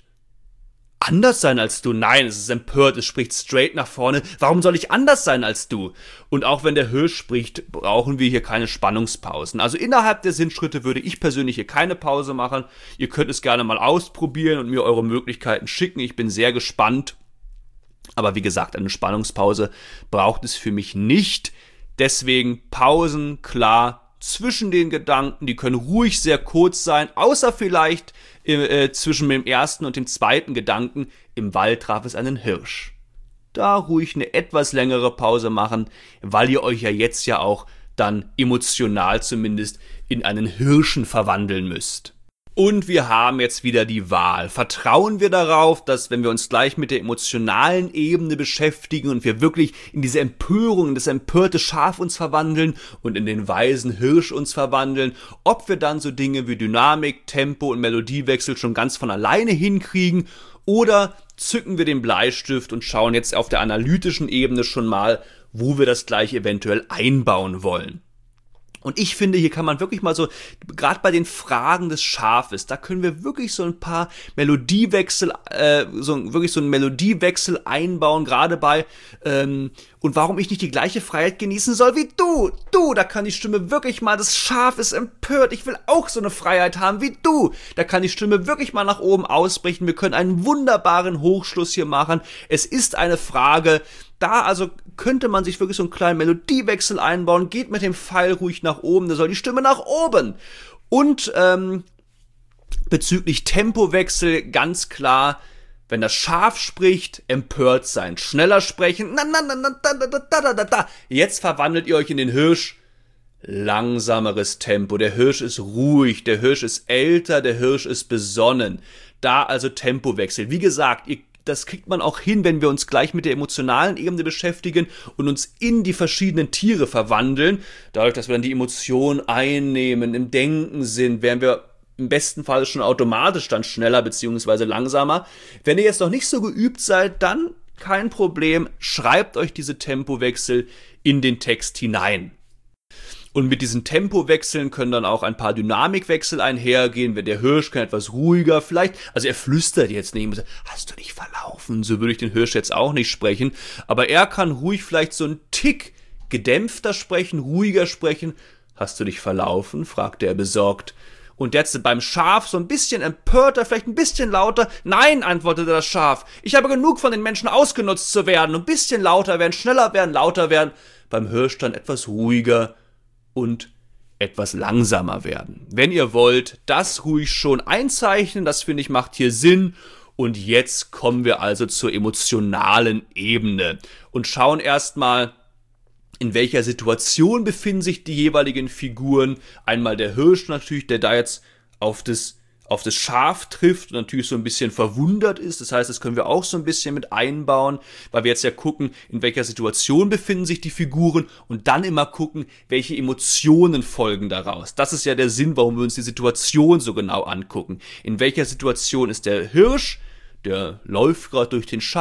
anders sein als du? Nein, es ist empört, es spricht straight nach vorne. Warum soll ich anders sein als du? Und auch wenn der Hirsch spricht, brauchen wir hier keine Spannungspausen. Also innerhalb der Sinnschritte würde ich persönlich hier keine Pause machen. Ihr könnt es gerne mal ausprobieren und mir eure Möglichkeiten schicken. Ich bin sehr gespannt. Aber wie gesagt, eine Spannungspause braucht es für mich nicht. Deswegen Pausen, klar, zwischen den Gedanken, die können ruhig sehr kurz sein, außer vielleicht zwischen dem ersten und dem zweiten Gedanken, im Wald traf es einen Hirsch. Da ruhig eine etwas längere Pause machen, weil ihr euch ja jetzt ja auch dann emotional zumindest in einen Hirschen verwandeln müsst. Und wir haben jetzt wieder die Wahl. Vertrauen wir darauf, dass wenn wir uns gleich mit der emotionalen Ebene beschäftigen und wir wirklich in diese Empörung, in das empörte Schaf uns verwandeln und in den weisen Hirsch uns verwandeln, ob wir dann so Dinge wie Dynamik, Tempo und Melodiewechsel schon ganz von alleine hinkriegen, oder zücken wir den Bleistift und schauen jetzt auf der analytischen Ebene schon mal, wo wir das gleich eventuell einbauen wollen. Und ich finde, hier kann man wirklich mal so, gerade bei den Fragen des Schafes, da können wir wirklich so ein paar Melodiewechsel, so einen Melodiewechsel einbauen, gerade bei, und warum ich nicht die gleiche Freiheit genießen soll wie du. Da kann die Stimme wirklich mal, das Schaf ist empört, ich will auch so eine Freiheit haben wie du. Da kann die Stimme wirklich mal nach oben ausbrechen, wir können einen wunderbaren Hochschluss hier machen. Es ist eine Frage, da also könnte man sich wirklich so einen kleinen Melodiewechsel einbauen, geht mit dem Pfeil ruhig nach oben, da soll die Stimme nach oben. Und bezüglich Tempowechsel ganz klar, wenn das Schaf spricht, empört sein, schneller sprechen, jetzt verwandelt ihr euch in den Hirsch, langsameres Tempo, der Hirsch ist ruhig, der Hirsch ist älter, der Hirsch ist besonnen, da also Tempowechsel. Wie gesagt, das kriegt man auch hin, wenn wir uns gleich mit der emotionalen Ebene beschäftigen und uns in die verschiedenen Tiere verwandeln. Dadurch, dass wir dann die Emotion einnehmen, im Denken sind, werden wir im besten Fall schon automatisch dann schneller bzw. langsamer. Wenn ihr jetzt noch nicht so geübt seid, dann kein Problem, schreibt euch diese Tempowechsel in den Text hinein. Und mit diesen Tempowechseln können dann auch ein paar Dynamikwechsel einhergehen. Wenn der Hirsch kann etwas ruhiger vielleicht, also er flüstert jetzt nicht, sagt, hast du dich verlaufen? So würde ich den Hirsch jetzt auch nicht sprechen. Aber er kann ruhig vielleicht so einen Tick gedämpfter sprechen, ruhiger sprechen. Hast du dich verlaufen? Fragte er besorgt. Und jetzt beim Schaf so ein bisschen empörter, vielleicht ein bisschen lauter. Nein, antwortete das Schaf. Ich habe genug von den Menschen ausgenutzt zu werden. Ein bisschen lauter werden, schneller werden, lauter werden. Beim Hirsch dann etwas ruhiger und etwas langsamer werden. Wenn ihr wollt, das ruhig schon einzeichnen, das finde ich macht hier Sinn. Und jetzt kommen wir also zur emotionalen Ebene und schauen erstmal, in welcher Situation befinden sich die jeweiligen Figuren. Einmal der Hirsch natürlich, der da jetzt auf das Schaf trifft und natürlich so ein bisschen verwundert ist. Das heißt, das können wir auch so ein bisschen mit einbauen, weil wir jetzt ja gucken, in welcher Situation befinden sich die Figuren und dann immer gucken, welche Emotionen folgen daraus. Das ist ja der Sinn, warum wir uns die Situation so genau angucken. In welcher Situation ist der Hirsch? Der läuft gerade durch den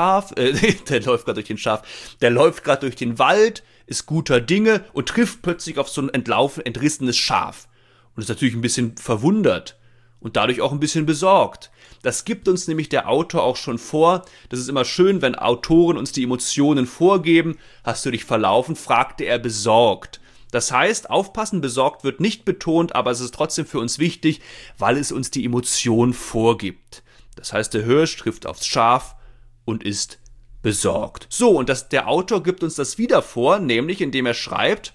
Wald, ist guter Dinge und trifft plötzlich auf so ein entrissenes Schaf. Und ist natürlich ein bisschen verwundert und dadurch auch ein bisschen besorgt. Das gibt uns nämlich der Autor auch schon vor. Das ist immer schön, wenn Autoren uns die Emotionen vorgeben. Hast du dich verlaufen? Fragte er besorgt. Das heißt, aufpassen, besorgt wird nicht betont, aber es ist trotzdem für uns wichtig, weil es uns die Emotion vorgibt. Das heißt, der Hirsch trifft aufs Schaf und ist besorgt. So, und der Autor gibt uns das wieder vor, nämlich indem er schreibt,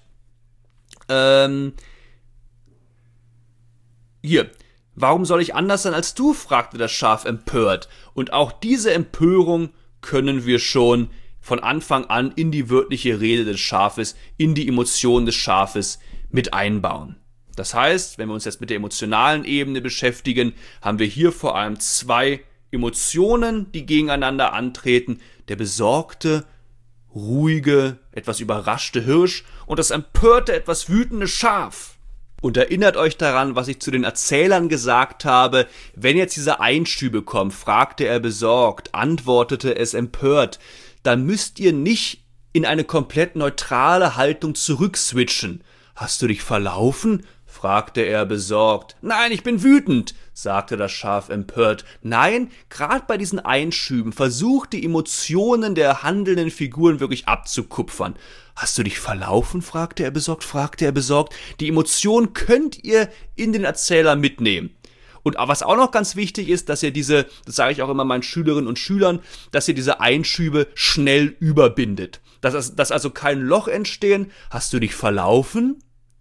hier, warum soll ich anders sein als du? Fragte das Schaf empört. Und auch diese Empörung können wir schon von Anfang an in die wörtliche Rede des Schafes, in die Emotionen des Schafes mit einbauen. Das heißt, wenn wir uns jetzt mit der emotionalen Ebene beschäftigen, haben wir hier vor allem zwei Emotionen, die gegeneinander antreten. Der besorgte, ruhige, etwas überraschte Hirsch und das empörte, etwas wütende Schaf. Und erinnert euch daran, was ich zu den Erzählern gesagt habe. Wenn jetzt diese Einschübe kommen, fragte er besorgt, antwortete es empört, dann müsst ihr nicht in eine komplett neutrale Haltung zurückswitchen. Hast du dich verlaufen? Fragte er besorgt. Nein, ich bin wütend, sagte das Schaf empört. Nein, gerade bei diesen Einschüben versucht die Emotionen der handelnden Figuren wirklich abzukupfern. Hast du dich verlaufen? Fragte er besorgt. Die Emotion könnt ihr in den Erzähler mitnehmen. Und was auch noch ganz wichtig ist, dass ihr das sage ich auch immer meinen Schülerinnen und Schülern, dass ihr diese Einschübe schnell überbindet. Dass also kein Loch entstehen. Hast du dich verlaufen?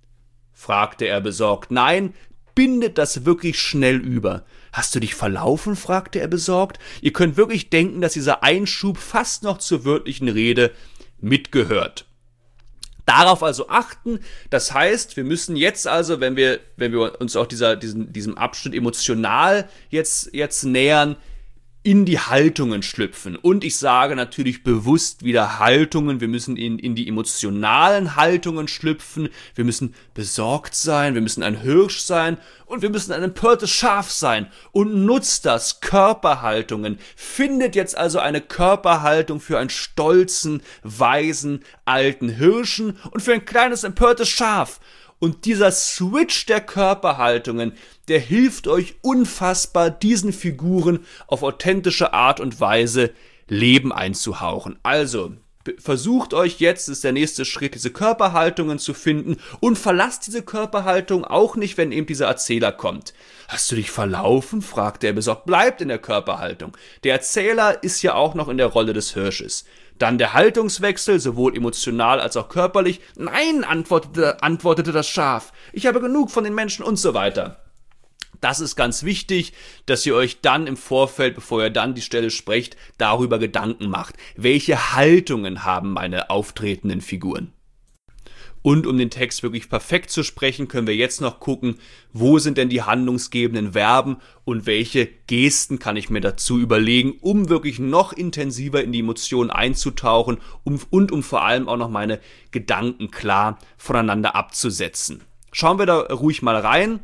Fragte er besorgt. Nein, bindet das wirklich schnell über. Hast du dich verlaufen? Fragte er besorgt. Ihr könnt wirklich denken, dass dieser Einschub fast noch zur wörtlichen Rede mitgehört. Darauf also achten. Das heißt, wir müssen jetzt also, wenn wir uns auch diesem Abschnitt emotional jetzt nähern, in die Haltungen schlüpfen. Und ich sage natürlich bewusst wieder Haltungen. Wir müssen in die emotionalen Haltungen schlüpfen. Wir müssen besorgt sein. Wir müssen ein Hirsch sein. Und wir müssen ein empörtes Schaf sein. Und nutzt das, Körperhaltungen. Findet jetzt also eine Körperhaltung für einen stolzen, weisen, alten Hirschen und für ein kleines, empörtes Schaf. Und dieser Switch der Körperhaltungen, der hilft euch unfassbar, diesen Figuren auf authentische Art und Weise Leben einzuhauchen. Also, versucht euch jetzt, das ist der nächste Schritt, diese Körperhaltungen zu finden und verlasst diese Körperhaltung auch nicht, wenn eben dieser Erzähler kommt. Hast du dich verlaufen? Fragte er besorgt. Bleibt in der Körperhaltung. Der Erzähler ist ja auch noch in der Rolle des Hirsches. Dann der Haltungswechsel, sowohl emotional als auch körperlich. Nein, antwortete das Schaf. Ich habe genug von den Menschen und so weiter. Das ist ganz wichtig, dass ihr euch dann im Vorfeld, bevor ihr dann die Stelle sprecht, darüber Gedanken macht. Welche Haltungen haben meine auftretenden Figuren? Und um den Text wirklich perfekt zu sprechen, können wir jetzt noch gucken, wo sind denn die handlungsgebenden Verben und welche Gesten kann ich mir dazu überlegen, um wirklich noch intensiver in die Emotionen einzutauchen und vor allem auch noch meine Gedanken klar voneinander abzusetzen. Schauen wir da ruhig mal rein.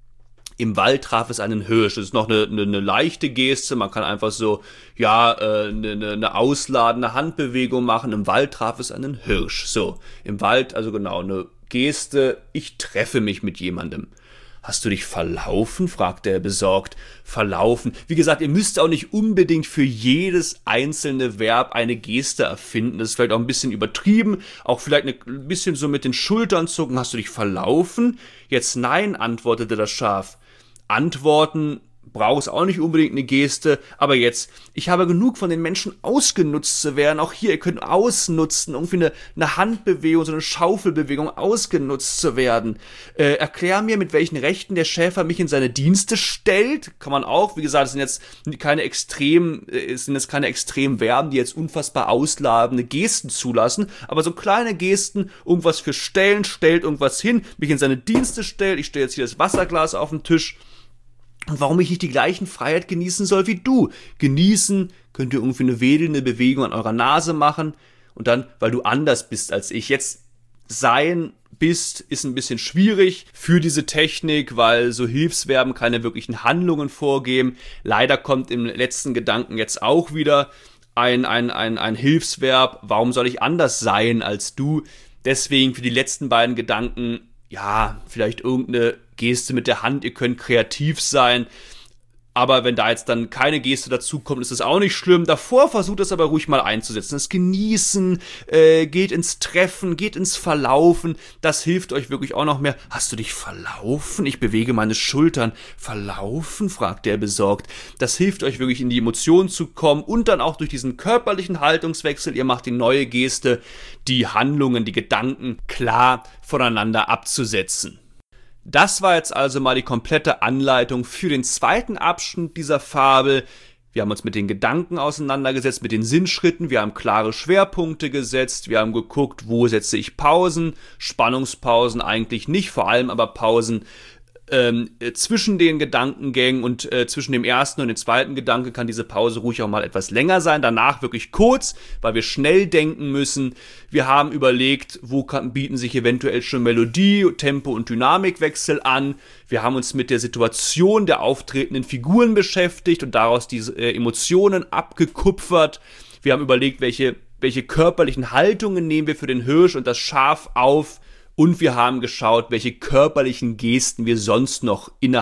Im Wald traf es einen Hirsch. Das ist noch eine leichte Geste. Man kann einfach so, eine ausladende Handbewegung machen. Im Wald traf es einen Hirsch. So, im Wald, also genau, eine Geste, ich treffe mich mit jemandem. Hast du dich verlaufen? Fragte er besorgt. Verlaufen. Wie gesagt, ihr müsst auch nicht unbedingt für jedes einzelne Verb eine Geste erfinden. Das ist vielleicht auch ein bisschen übertrieben. Auch vielleicht ein bisschen so mit den Schultern zucken. Hast du dich verlaufen? Jetzt nein, antwortete das Schaf. Antworten braucht es auch nicht unbedingt eine Geste, aber jetzt, ich habe genug von den Menschen ausgenutzt zu werden, auch hier, ihr könnt ausnutzen, irgendwie eine Handbewegung, so eine Schaufelbewegung ausgenutzt zu werden. Erklär mir, mit welchen Rechten der Schäfer mich in seine Dienste stellt, kann man auch, wie gesagt, es sind jetzt keine extremen Verben, die jetzt unfassbar ausladende Gesten zulassen, aber so kleine Gesten, irgendwas für stellen, stellt irgendwas hin, mich in seine Dienste stellt, ich stelle jetzt hier das Wasserglas auf den Tisch. Und warum ich nicht die gleichen Freiheit genießen soll wie du. Genießen könnt ihr irgendwie eine wedelnde Bewegung an eurer Nase machen und dann, weil du anders bist als ich. Jetzt sein bist ist ein bisschen schwierig für diese Technik, weil so Hilfsverben keine wirklichen Handlungen vorgeben. Leider kommt im letzten Gedanken jetzt auch wieder ein Hilfsverb. Warum soll ich anders sein als du? Deswegen für die letzten beiden Gedanken, ja, vielleicht irgendeine Geste mit der Hand, ihr könnt kreativ sein, aber wenn da jetzt dann keine Geste dazukommt, ist das auch nicht schlimm. Davor versucht es aber ruhig mal einzusetzen. Das Genießen, geht ins Treffen, geht ins Verlaufen, das hilft euch wirklich auch noch mehr. Hast du dich verlaufen? Ich bewege meine Schultern. Verlaufen? Fragte er besorgt. Das hilft euch wirklich in die Emotionen zu kommen und dann auch durch diesen körperlichen Haltungswechsel, ihr macht die neue Geste, die Handlungen, die Gedanken klar voneinander abzusetzen. Das war jetzt also mal die komplette Anleitung für den zweiten Abschnitt dieser Fabel. Wir haben uns mit den Gedanken auseinandergesetzt, mit den Sinnschritten, wir haben klare Schwerpunkte gesetzt, wir haben geguckt, wo setze ich Pausen, Spannungspausen eigentlich nicht, vor allem aber Pausen zwischen den Gedankengängen und zwischen dem ersten und dem zweiten Gedanke kann diese Pause ruhig auch mal etwas länger sein, danach wirklich kurz, weil wir schnell denken müssen. Wir haben überlegt, bieten sich eventuell schon Melodie, Tempo und Dynamikwechsel an. Wir haben uns mit der Situation der auftretenden Figuren beschäftigt und daraus diese Emotionen abgekupfert. Wir haben überlegt, welche körperlichen Haltungen nehmen wir für den Hirsch und das Schaf auf. Und wir haben geschaut, welche körperlichen Gesten wir sonst noch im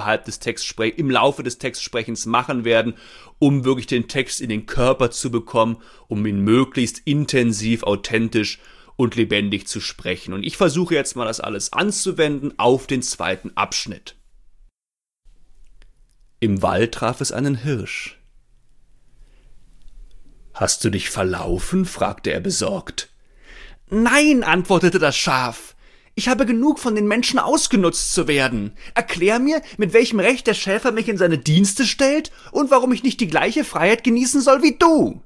Laufe des Textsprechens machen werden, um wirklich den Text in den Körper zu bekommen, um ihn möglichst intensiv, authentisch und lebendig zu sprechen. Und ich versuche jetzt mal das alles anzuwenden auf den zweiten Abschnitt. Im Wald traf es einen Hirsch. »Hast du dich verlaufen?« fragte er besorgt. »Nein«, antwortete das Schaf. »Ich habe genug von den Menschen ausgenutzt zu werden. Erklär mir, mit welchem Recht der Schäfer mich in seine Dienste stellt und warum ich nicht die gleiche Freiheit genießen soll wie du.«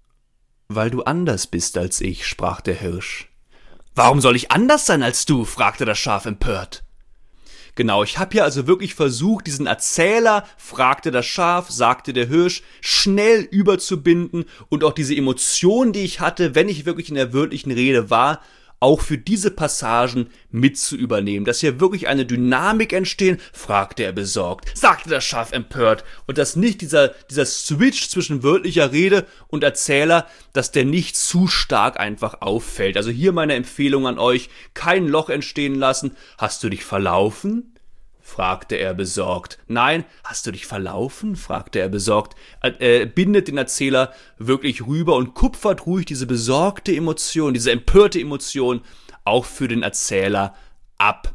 »Weil du anders bist als ich«, sprach der Hirsch. »Warum soll ich anders sein als du?« fragte das Schaf empört. Genau, ich habe hier also wirklich versucht, diesen Erzähler, fragte das Schaf, sagte der Hirsch, schnell überzubinden und auch diese Emotionen, die ich hatte, wenn ich wirklich in der wörtlichen Rede war, auch für diese Passagen mit zu übernehmen. Dass hier wirklich eine Dynamik entstehen, fragte er besorgt, sagte das Schaf empört. Und dass nicht dieser Switch zwischen wörtlicher Rede und Erzähler, dass der nicht zu stark einfach auffällt. Also hier meine Empfehlung an euch, kein Loch entstehen lassen. Hast du dich verlaufen? Fragte er besorgt. Nein, hast du dich verlaufen? Fragte er besorgt. Bindet den Erzähler wirklich rüber und kupfert ruhig diese besorgte Emotion, diese empörte Emotion auch für den Erzähler ab.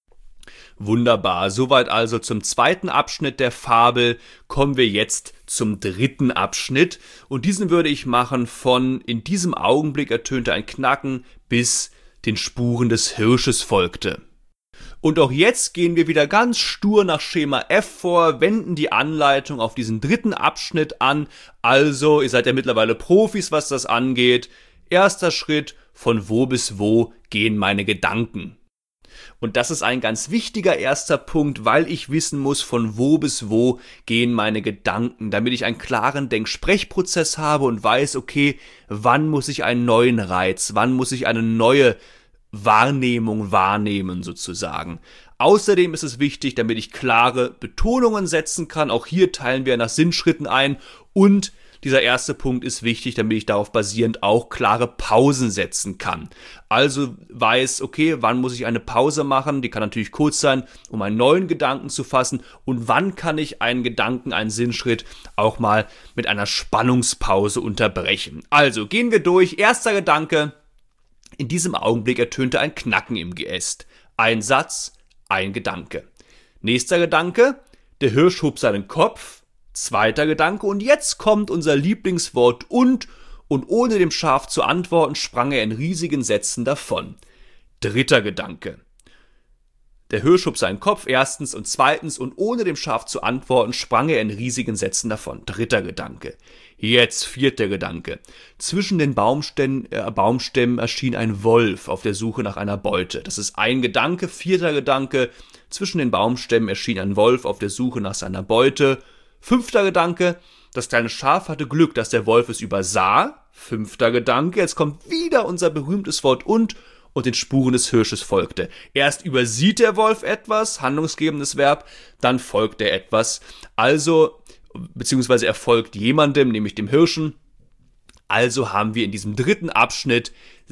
Wunderbar, soweit also zum zweiten Abschnitt der Fabel. Kommen wir jetzt zum dritten Abschnitt und diesen würde ich machen von in diesem Augenblick ertönte ein Knacken bis den Spuren des Hirsches folgte. Und auch jetzt gehen wir wieder ganz stur nach Schema F vor, wenden die Anleitung auf diesen dritten Abschnitt an. Also, ihr seid ja mittlerweile Profis, was das angeht. Erster Schritt, von wo bis wo gehen meine Gedanken? Und das ist ein ganz wichtiger erster Punkt, weil ich wissen muss, von wo bis wo gehen meine Gedanken, damit ich einen klaren Denk-Sprech-Prozess habe und weiß, okay, wann muss ich einen neuen Reiz, wann muss ich eine neue Wahrnehmung wahrnehmen sozusagen. Außerdem ist es wichtig, damit ich klare Betonungen setzen kann, auch hier teilen wir nach Sinnschritten ein und dieser erste Punkt ist wichtig, damit ich darauf basierend auch klare Pausen setzen kann. Also weiß, okay, wann muss ich eine Pause machen? Die kann natürlich kurz sein, um einen neuen Gedanken zu fassen. Und wann kann ich einen Gedanken, einen Sinnschritt auch mal mit einer Spannungspause unterbrechen? Also gehen wir durch. Erster Gedanke. In diesem Augenblick ertönte ein Knacken im Geäst. Ein Satz, ein Gedanke. Nächster Gedanke. Der Hirsch hob seinen Kopf. Zweiter Gedanke. Und jetzt kommt unser Lieblingswort und ohne dem Schaf zu antworten, sprang er in riesigen Sätzen davon. Dritter Gedanke. Der Hirsch hob seinen Kopf, erstens, und zweitens, und ohne dem Schaf zu antworten, sprang er in riesigen Sätzen davon. Dritter Gedanke. Jetzt vierter Gedanke. Zwischen den Baumstämmen erschien ein Wolf auf der Suche nach einer Beute. Das ist ein Gedanke. Vierter Gedanke. Zwischen den Baumstämmen erschien ein Wolf auf der Suche nach seiner Beute. Fünfter Gedanke. Das kleine Schaf hatte Glück, dass der Wolf es übersah. Fünfter Gedanke. Jetzt kommt wieder unser berühmtes Wort und den Spuren des Hirsches folgte. Erst übersieht der Wolf etwas, handlungsgebendes Verb, dann folgt er etwas. Also, beziehungsweise er folgt jemandem, nämlich dem Hirschen. Also haben wir in diesem dritten Abschnitt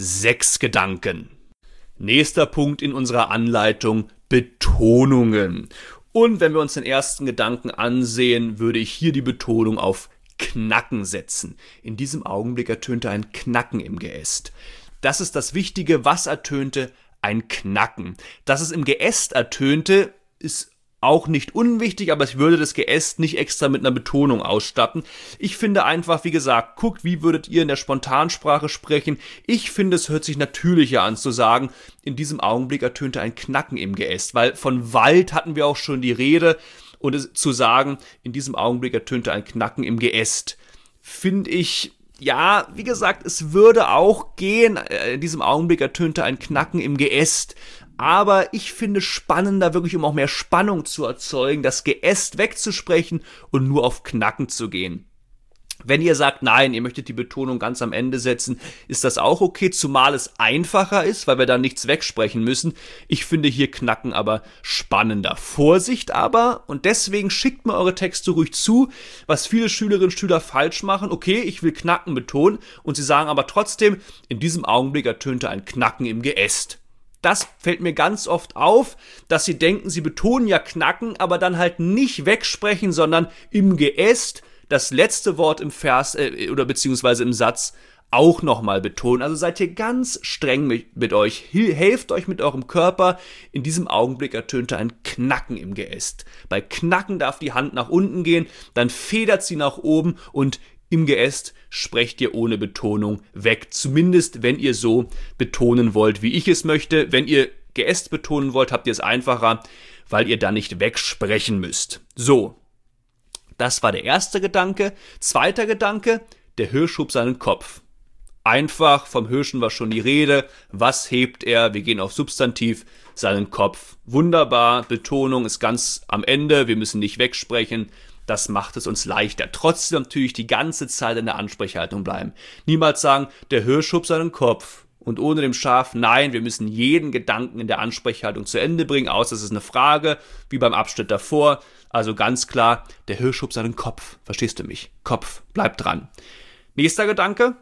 6 Gedanken. Nächster Punkt in unserer Anleitung: Betonungen. Und wenn wir uns den ersten Gedanken ansehen, würde ich hier die Betonung auf Knacken setzen. In diesem Augenblick ertönte ein Knacken im Geäst. Das ist das Wichtige. Was ertönte? Ein Knacken. Dass es im Geäst ertönte, ist auch nicht unwichtig, aber ich würde das Geäst nicht extra mit einer Betonung ausstatten. Ich finde einfach, wie gesagt, guckt, wie würdet ihr in der Spontansprache sprechen? Ich finde, es hört sich natürlicher an zu sagen, in diesem Augenblick ertönte ein Knacken im Geäst, weil von Wald hatten wir auch schon die Rede, und zu sagen, in diesem Augenblick ertönte ein Knacken im Geäst, finde ich, ja, wie gesagt, es würde auch gehen, in diesem Augenblick ertönte ein Knacken im Geäst, aber ich finde spannender, wirklich um auch mehr Spannung zu erzeugen, das Geäst wegzusprechen und nur auf Knacken zu gehen. Wenn ihr sagt, nein, ihr möchtet die Betonung ganz am Ende setzen, ist das auch okay, zumal es einfacher ist, weil wir da nichts wegsprechen müssen. Ich finde hier Knacken aber spannender. Vorsicht aber, und deswegen schickt mir eure Texte ruhig zu, was viele Schülerinnen und Schüler falsch machen. Okay, ich will Knacken betonen, und sie sagen aber trotzdem, in diesem Augenblick ertönte ein Knacken im Geäst. Das fällt mir ganz oft auf, dass sie denken, sie betonen ja Knacken, aber dann halt nicht wegsprechen, sondern im Geäst das letzte Wort im Vers oder beziehungsweise im Satz auch nochmal betonen. Also seid ihr ganz streng mit euch. Helft euch mit eurem Körper. In diesem Augenblick ertönte ein Knacken im Geäst. Bei Knacken darf die Hand nach unten gehen, dann federt sie nach oben, und im Geäst sprecht ihr ohne Betonung weg. Zumindest, wenn ihr so betonen wollt, wie ich es möchte. Wenn ihr Geäst betonen wollt, habt ihr es einfacher, weil ihr dann nicht wegsprechen müsst. So. Das war der erste Gedanke. Zweiter Gedanke, der Hirsch hob seinen Kopf. Einfach, vom Hirschen war schon die Rede. Was hebt er? Wir gehen auf Substantiv, seinen Kopf. Wunderbar, Betonung ist ganz am Ende, wir müssen nicht wegsprechen. Das macht es uns leichter. Trotzdem natürlich die ganze Zeit in der Ansprechhaltung bleiben. Niemals sagen, der Hirsch hob seinen Kopf. Und ohne dem Schaf, nein, wir müssen jeden Gedanken in der Ansprechhaltung zu Ende bringen, außer es ist eine Frage, wie beim Abschnitt davor. Also ganz klar, der Hirsch hob seinen Kopf. Verstehst du mich? Kopf, bleib dran. Nächster Gedanke,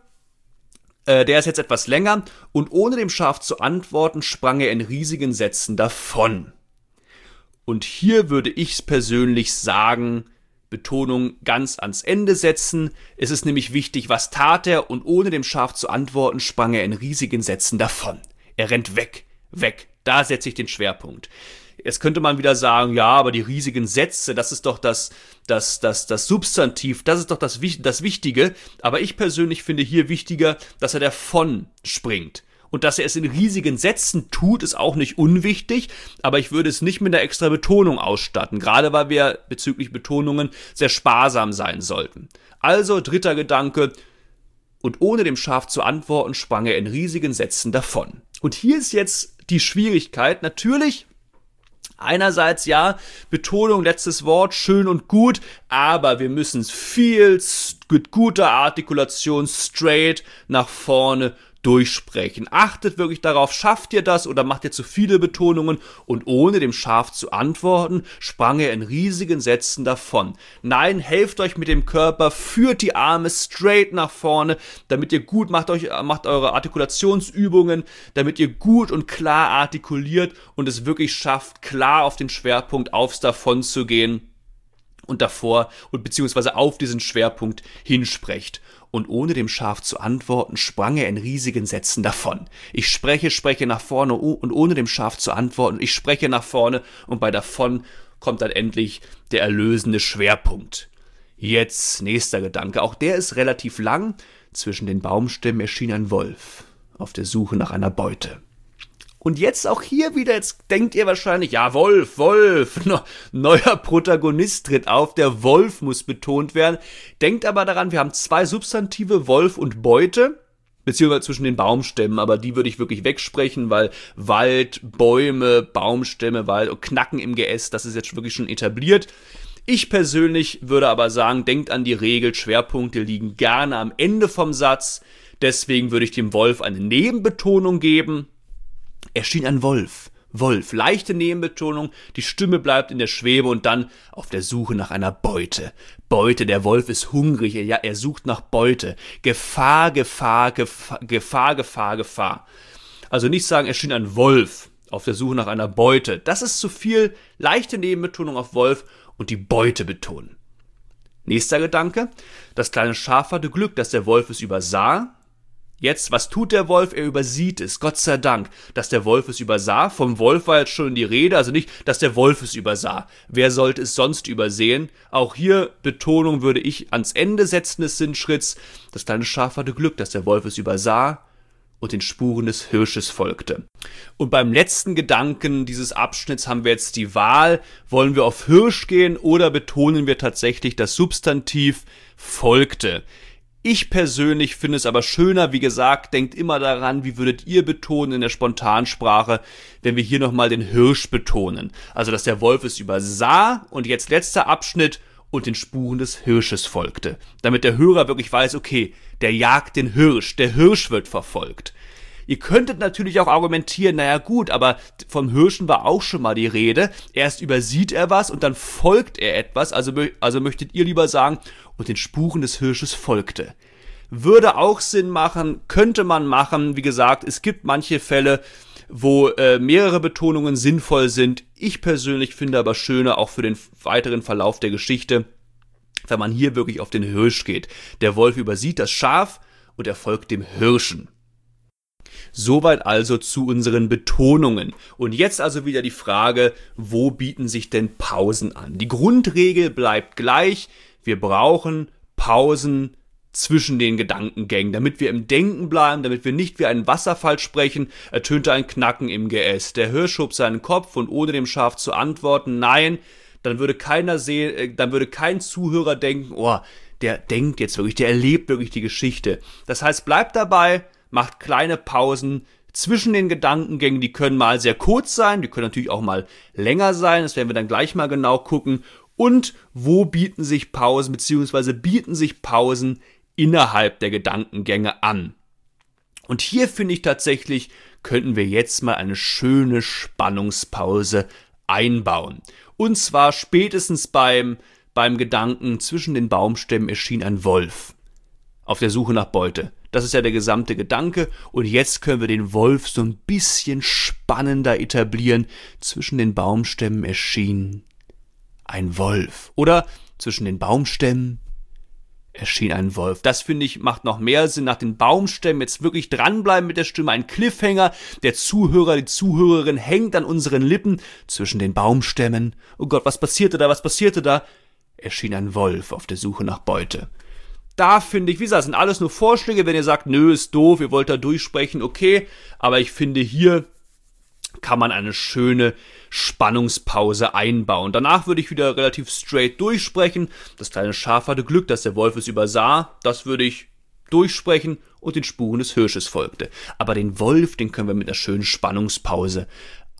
der ist jetzt etwas länger. Und ohne dem Schaf zu antworten, sprang er in riesigen Sätzen davon. Und hier würde ich persönlich sagen, Betonung ganz ans Ende setzen. Es ist nämlich wichtig, was tat er, und ohne dem Schaf zu antworten, sprang er in riesigen Sätzen davon. Er rennt weg, weg. Da setze ich den Schwerpunkt. Jetzt könnte man wieder sagen, ja, aber die riesigen Sätze, das ist doch das Substantiv, das ist doch das Wichtige. Aber ich persönlich finde hier wichtiger, dass er davon springt. Und dass er es in riesigen Sätzen tut, ist auch nicht unwichtig, aber ich würde es nicht mit einer extra Betonung ausstatten, gerade weil wir bezüglich Betonungen sehr sparsam sein sollten. Also, dritter Gedanke, und ohne dem Schaf zu antworten, sprang er in riesigen Sätzen davon. Und hier ist jetzt die Schwierigkeit, natürlich, einerseits ja, Betonung, letztes Wort, schön und gut, aber wir müssen es viel mit guter Artikulation straight nach vorne durchsprechen. Achtet wirklich darauf, schafft ihr das oder macht ihr zu viele Betonungen? Und ohne dem Schaf zu antworten, sprang er in riesigen Sätzen davon. Nein, helft euch mit dem Körper, führt die Arme straight nach vorne, damit ihr gut macht eure Artikulationsübungen, damit ihr gut und klar artikuliert und es wirklich schafft, klar auf den Schwerpunkt aufs Davon zu gehen und davor und beziehungsweise auf diesen Schwerpunkt hinsprecht. Und ohne dem Schaf zu antworten, sprang er in riesigen Sätzen davon. Ich spreche nach vorne und ohne dem Schaf zu antworten, ich spreche nach vorne und bei davon kommt dann endlich der erlösende Schwerpunkt. Jetzt nächster Gedanke, auch der ist relativ lang. Zwischen den Baumstämmen erschien ein Wolf auf der Suche nach einer Beute. Und jetzt auch hier wieder, jetzt denkt ihr wahrscheinlich, ja, Wolf, neuer Protagonist tritt auf, der Wolf muss betont werden. Denkt aber daran, wir haben zwei Substantive, Wolf und Beute, beziehungsweise zwischen den Baumstämmen, aber die würde ich wirklich wegsprechen, weil Wald, Bäume, Baumstämme, Wald und Knacken im Geäst, das ist jetzt wirklich schon etabliert. Ich persönlich würde aber sagen, denkt an die Regel, Schwerpunkte liegen gerne am Ende vom Satz, deswegen würde ich dem Wolf eine Nebenbetonung geben. Erschien ein Wolf, leichte Nebenbetonung, die Stimme bleibt in der Schwebe und dann auf der Suche nach einer Beute. Beute, der Wolf ist hungrig, ja, er sucht nach Beute. Gefahr, Gefahr, Gefahr, Gefahr, Gefahr, Gefahr. Also nicht sagen, erschien ein Wolf auf der Suche nach einer Beute. Das ist zu viel, leichte Nebenbetonung auf Wolf und die Beute betonen. Nächster Gedanke, das kleine Schaf hatte Glück, dass der Wolf es übersah. Jetzt, was tut der Wolf? Er übersieht es, Gott sei Dank, dass der Wolf es übersah. Vom Wolf war jetzt schon die Rede, also nicht, dass der Wolf es übersah. Wer sollte es sonst übersehen? Auch hier Betonung würde ich ans Ende setzen des Sinnschritts. Das kleine Schaf hatte Glück, dass der Wolf es übersah und den Spuren des Hirsches folgte. Und beim letzten Gedanken dieses Abschnitts haben wir jetzt die Wahl, wollen wir auf Hirsch gehen oder betonen wir tatsächlich das Substantiv folgte. Ich persönlich finde es aber schöner, wie gesagt, denkt immer daran, wie würdet ihr betonen in der Spontansprache, wenn wir hier nochmal den Hirsch betonen. Also, dass der Wolf es übersah und jetzt letzter Abschnitt und den Spuren des Hirsches folgte. Damit der Hörer wirklich weiß, okay, der jagt den Hirsch, der Hirsch wird verfolgt. Ihr könntet natürlich auch argumentieren, naja gut, aber vom Hirschen war auch schon mal die Rede. Erst übersieht er was und dann folgt er etwas, also möchtet ihr lieber sagen, und den Spuren des Hirsches folgte. Würde auch Sinn machen, könnte man machen. Wie gesagt, es gibt manche Fälle, wo mehrere Betonungen sinnvoll sind. Ich persönlich finde aber schöner, auch für den weiteren Verlauf der Geschichte, wenn man hier wirklich auf den Hirsch geht. Der Wolf übersieht das Schaf und er folgt dem Hirschen. Soweit also zu unseren Betonungen. Und jetzt also wieder die Frage, wo bieten sich denn Pausen an? Die Grundregel bleibt gleich. Wir brauchen Pausen zwischen den Gedankengängen, damit wir im Denken bleiben, damit wir nicht wie ein Wasserfall sprechen. Ertönte ein Knacken im Geäst. Der Hirsch hob seinen Kopf und ohne dem Schaf zu antworten, nein, dann würde kein Zuhörer denken, oh, der denkt jetzt wirklich, der erlebt wirklich die Geschichte. Das heißt, bleibt dabei, macht kleine Pausen zwischen den Gedankengängen, die können mal sehr kurz sein, die können natürlich auch mal länger sein, das werden wir dann gleich mal genau gucken. Und wo bieten sich Pausen, beziehungsweise bieten sich Pausen innerhalb der Gedankengänge an? Und hier finde ich tatsächlich, könnten wir jetzt mal eine schöne Spannungspause einbauen. Und zwar spätestens beim Gedanken, zwischen den Baumstämmen erschien ein Wolf auf der Suche nach Beute. Das ist ja der gesamte Gedanke. Und jetzt können wir den Wolf so ein bisschen spannender etablieren. Zwischen den Baumstämmen erschien ein Wolf. Oder zwischen den Baumstämmen erschien ein Wolf. Das, finde ich, macht noch mehr Sinn. Nach den Baumstämmen jetzt wirklich dranbleiben mit der Stimme. Ein Cliffhanger. Der Zuhörer, die Zuhörerin hängt an unseren Lippen. Zwischen den Baumstämmen. Oh Gott, was passierte da? Erschien ein Wolf auf der Suche nach Beute. Da finde ich, wie gesagt, das sind alles nur Vorschläge. Wenn ihr sagt, nö, ist doof, ihr wollt da durchsprechen, okay. Aber ich finde, hier kann man eine schöne Spannungspause einbauen. Danach würde ich wieder relativ straight durchsprechen. Das kleine Schaf hatte Glück, dass der Wolf es übersah. Das würde ich durchsprechen und den Spuren des Hirsches folgte. Aber den Wolf, den können wir mit einer schönen Spannungspause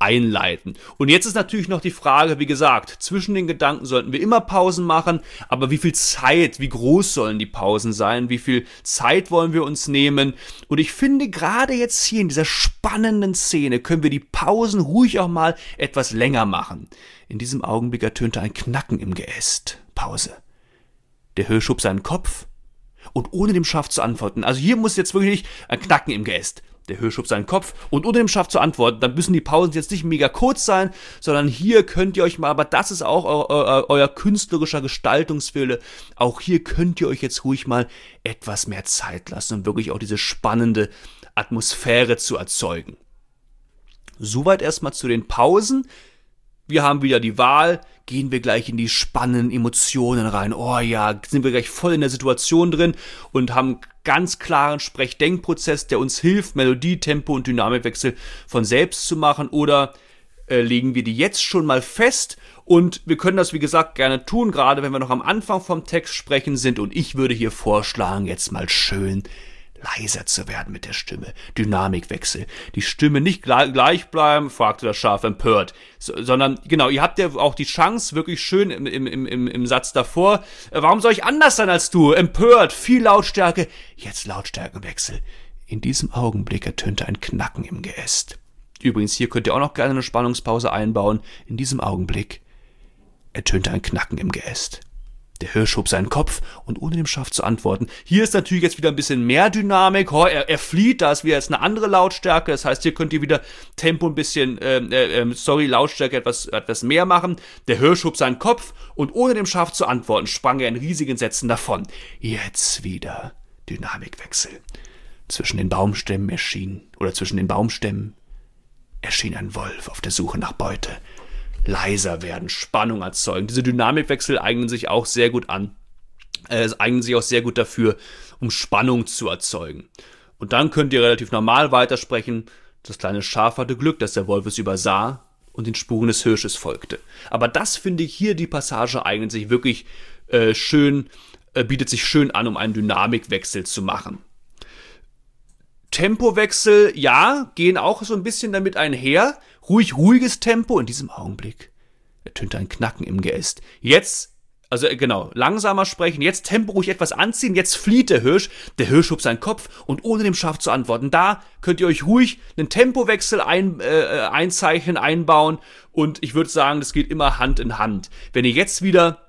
einleiten. Und jetzt ist natürlich noch die Frage, wie gesagt, zwischen den Gedanken sollten wir immer Pausen machen, aber wie viel Zeit, wie groß sollen die Pausen sein, wie viel Zeit wollen wir uns nehmen? Und ich finde, gerade jetzt hier in dieser spannenden Szene können wir die Pausen ruhig auch mal etwas länger machen. In diesem Augenblick ertönte ein Knacken im Geäst. Pause. Der Hirsch hob seinen Kopf und ohne dem Schaf zu antworten, also hier muss jetzt wirklich ein Knacken im Geäst. Der Hirsch hob seinen Kopf und ohne dem Schaf zu antworten, dann müssen die Pausen jetzt nicht mega kurz sein, sondern hier könnt ihr euch mal, aber das ist auch euer künstlerischer Gestaltungswille, auch hier könnt ihr euch jetzt ruhig mal etwas mehr Zeit lassen, um wirklich auch diese spannende Atmosphäre zu erzeugen. Soweit erstmal zu den Pausen. Wir haben wieder die Wahl, gehen wir gleich in die spannenden Emotionen rein. Oh ja, sind wir gleich voll in der Situation drin und haben einen ganz klaren Sprechdenkprozess, der uns hilft, Melodie, Tempo und Dynamikwechsel von selbst zu machen. Oder legen wir die jetzt schon mal fest und wir können das, wie gesagt, gerne tun, gerade wenn wir noch am Anfang vom Text sprechen sind. Und ich würde hier vorschlagen, jetzt mal schön leiser zu werden mit der Stimme. Dynamikwechsel. Die Stimme nicht gleich bleiben, fragte das Schaf empört, sondern, genau, ihr habt ja auch die Chance, wirklich schön im Satz davor, warum soll ich anders sein als du? Empört, viel Lautstärke, jetzt Lautstärkenwechsel. In diesem Augenblick ertönte ein Knacken im Geäst. Übrigens, hier könnt ihr auch noch gerne eine Spannungspause einbauen. In diesem Augenblick ertönte ein Knacken im Geäst. Der Hirsch hob seinen Kopf und ohne dem Schaf zu antworten. Hier ist natürlich jetzt wieder ein bisschen mehr Dynamik. Er flieht, da ist wieder jetzt eine andere Lautstärke. Das heißt, hier könnt ihr wieder Tempo ein bisschen, Lautstärke etwas mehr machen. Der Hirsch hob seinen Kopf und ohne dem Schaf zu antworten, sprang er in riesigen Sätzen davon. Jetzt wieder Dynamikwechsel. Zwischen den Baumstämmen erschien ein Wolf auf der Suche nach Beute. Leiser werden, Spannung erzeugen. Diese Dynamikwechsel eignen sich auch sehr gut an. Eignen sich auch sehr gut dafür, um Spannung zu erzeugen. Und dann könnt ihr relativ normal weitersprechen. Das kleine Schaf hatte Glück, dass der Wolf es übersah und den Spuren des Hirsches folgte. Aber das finde ich hier, die Passage eignet sich wirklich bietet sich schön an, um einen Dynamikwechsel zu machen. Tempowechsel, ja, gehen auch so ein bisschen damit einher. Ruhiges Tempo. In diesem Augenblick ertönte ein Knacken im Geäst. Jetzt, langsamer sprechen. Jetzt Tempo ruhig etwas anziehen. Jetzt flieht der Hirsch. Der Hirsch hob seinen Kopf und ohne dem Schaf zu antworten. Da könnt ihr euch ruhig einen Tempowechsel einzeichnen, einbauen. Und ich würde sagen, das geht immer Hand in Hand. Wenn ihr jetzt wieder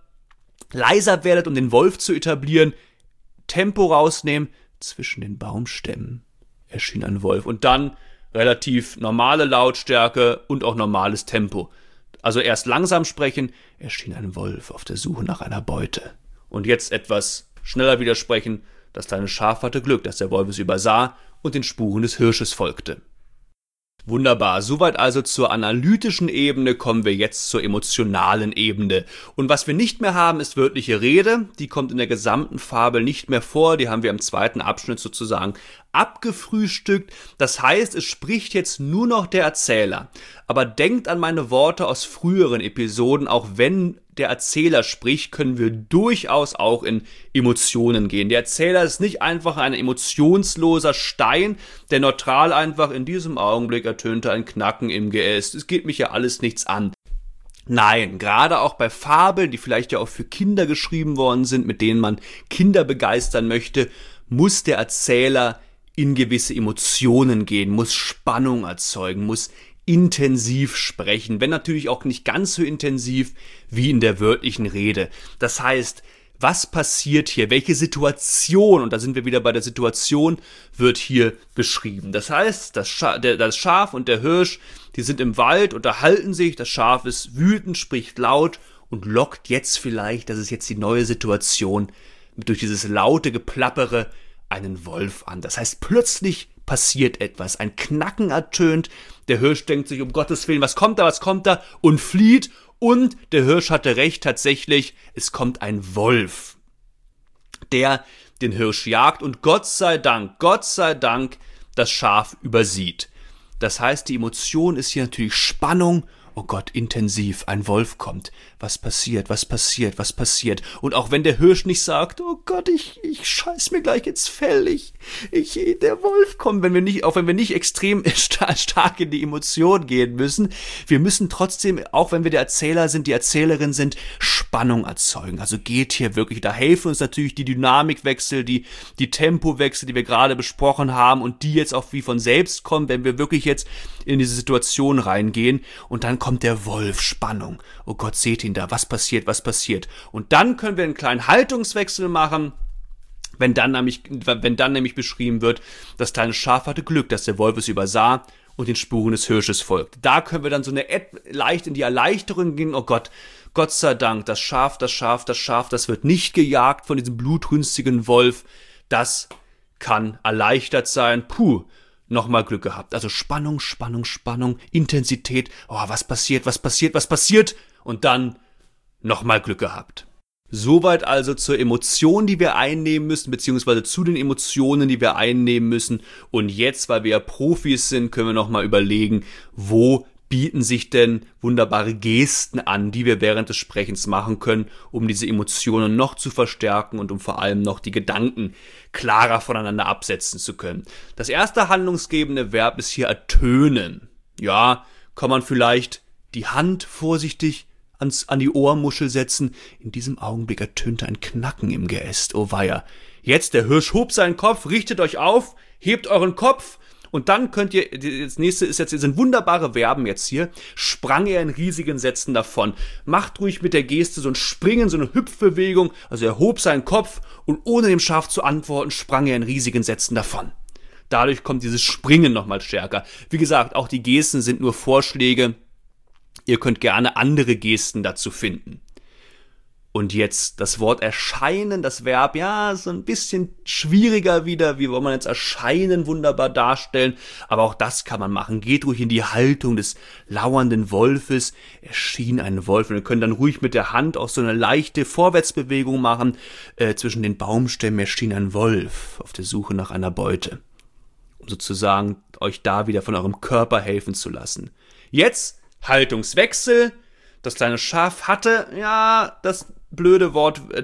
leiser werdet, um den Wolf zu etablieren, Tempo rausnehmen, zwischen den Baumstämmen erschien ein Wolf. Und dann relativ normale Lautstärke und auch normales Tempo. Also erst langsam sprechen, erschien ein Wolf auf der Suche nach einer Beute. Und jetzt etwas schneller widersprechen, das kleine Schaf hatte Glück, dass der Wolf es übersah und den Spuren des Hirsches folgte. Wunderbar, soweit also zur analytischen Ebene, kommen wir jetzt zur emotionalen Ebene. Und was wir nicht mehr haben, ist wörtliche Rede, die kommt in der gesamten Fabel nicht mehr vor, die haben wir im zweiten Abschnitt sozusagen abgefrühstückt. Das heißt, es spricht jetzt nur noch der Erzähler. Aber denkt an meine Worte aus früheren Episoden, auch wenn der Erzähler spricht, können wir durchaus auch in Emotionen gehen. Der Erzähler ist nicht einfach ein emotionsloser Stein, der neutral einfach in diesem Augenblick ertönte ein Knacken im Geäst. Es geht mich ja alles nichts an. Nein, gerade auch bei Fabeln, die vielleicht ja auch für Kinder geschrieben worden sind, mit denen man Kinder begeistern möchte, muss der Erzähler in gewisse Emotionen gehen, muss Spannung erzeugen, muss intensiv sprechen, wenn natürlich auch nicht ganz so intensiv wie in der wörtlichen Rede. Das heißt, was passiert hier? Welche Situation, und da sind wir wieder bei der Situation, wird hier beschrieben? Das heißt, das Schaf und der Hirsch, die sind im Wald, unterhalten sich, das Schaf ist wütend, spricht laut und lockt jetzt vielleicht, das ist jetzt die neue Situation, durch dieses laute Geplappere einen Wolf an. Das heißt, plötzlich passiert etwas, ein Knacken ertönt, der Hirsch denkt sich, um Gottes Willen, was kommt da, und flieht, und der Hirsch hatte recht, tatsächlich, es kommt ein Wolf, der den Hirsch jagt und Gott sei Dank, das Schaf übersieht. Das heißt, die Emotion ist hier natürlich Spannung oh Gott, intensiv, ein Wolf kommt. Was passiert, was passiert, was passiert? Und auch wenn der Hirsch nicht sagt, oh Gott, ich scheiß mir gleich ins Fell, der Wolf kommt, auch wenn wir nicht extrem stark in die Emotion gehen müssen, wir müssen trotzdem, auch wenn wir der Erzähler sind, die Erzählerin sind, Spannung erzeugen. Also geht hier wirklich, da helfen uns natürlich die Dynamikwechsel, die Tempowechsel, die wir gerade besprochen haben und die jetzt auch wie von selbst kommen, wenn wir wirklich jetzt in diese Situation reingehen und dann kommt der Wolf, Spannung. Oh Gott, seht ihn da, was passiert, was passiert? Und dann können wir einen kleinen Haltungswechsel machen, wenn dann nämlich beschrieben wird, das kleine Schaf hatte Glück, dass der Wolf es übersah und den Spuren des Hirsches folgt. Da können wir dann so leicht in die Erleichterung gehen, oh Gott, Gott sei Dank, das Schaf, das wird nicht gejagt von diesem blutrünstigen Wolf, das kann erleichtert sein, nochmal Glück gehabt. Also Spannung, Intensität, oh, was passiert? Und dann nochmal Glück gehabt. Soweit also zur Emotion, die wir einnehmen müssen, beziehungsweise zu den Emotionen, die wir einnehmen müssen. Und jetzt, weil wir ja Profis sind, können wir nochmal überlegen, wo bieten sich denn wunderbare Gesten an, die wir während des Sprechens machen können, um diese Emotionen noch zu verstärken und um vor allem noch die Gedanken klarer voneinander absetzen zu können. Das erste handlungsgebende Verb ist hier ertönen. Ja, kann man vielleicht die Hand vorsichtig an die Ohrmuschel setzen. In diesem Augenblick ertönte ein Knacken im Geäst. Oh weia. Jetzt, der Hirsch hob seinen Kopf, richtet euch auf, hebt euren Kopf. Und dann könnt ihr, das nächste sind wunderbare Verben jetzt hier, sprang er in riesigen Sätzen davon. Macht ruhig mit der Geste so ein Springen, so eine Hüpfbewegung. Also er hob seinen Kopf und ohne dem Schaf zu antworten, sprang er in riesigen Sätzen davon. Dadurch kommt dieses Springen nochmal stärker. Wie gesagt, auch die Gesten sind nur Vorschläge. Ihr könnt gerne andere Gesten dazu finden. Und jetzt das Wort erscheinen, das Verb, ja, so ein bisschen schwieriger wieder. Wie wollen wir jetzt erscheinen wunderbar darstellen? Aber auch das kann man machen. Geht ruhig in die Haltung des lauernden Wolfes. Erschien ein Wolf. Und ihr könnt dann ruhig mit der Hand auch so eine leichte Vorwärtsbewegung machen. Zwischen den Baumstämmen erschien ein Wolf auf der Suche nach einer Beute. Um sozusagen euch da wieder von eurem Körper helfen zu lassen. Jetzt Haltungswechsel. Das kleine Schaf hatte, ja, das blöde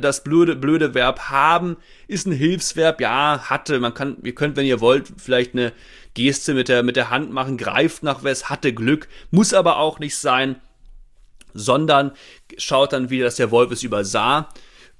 Verb haben ist ein Hilfsverb, ja, hatte. Ihr könnt, wenn ihr wollt, vielleicht eine Geste mit der Hand machen, greift nach was, hatte Glück, muss aber auch nicht sein, sondern schaut dann wieder, dass der Wolf es übersah.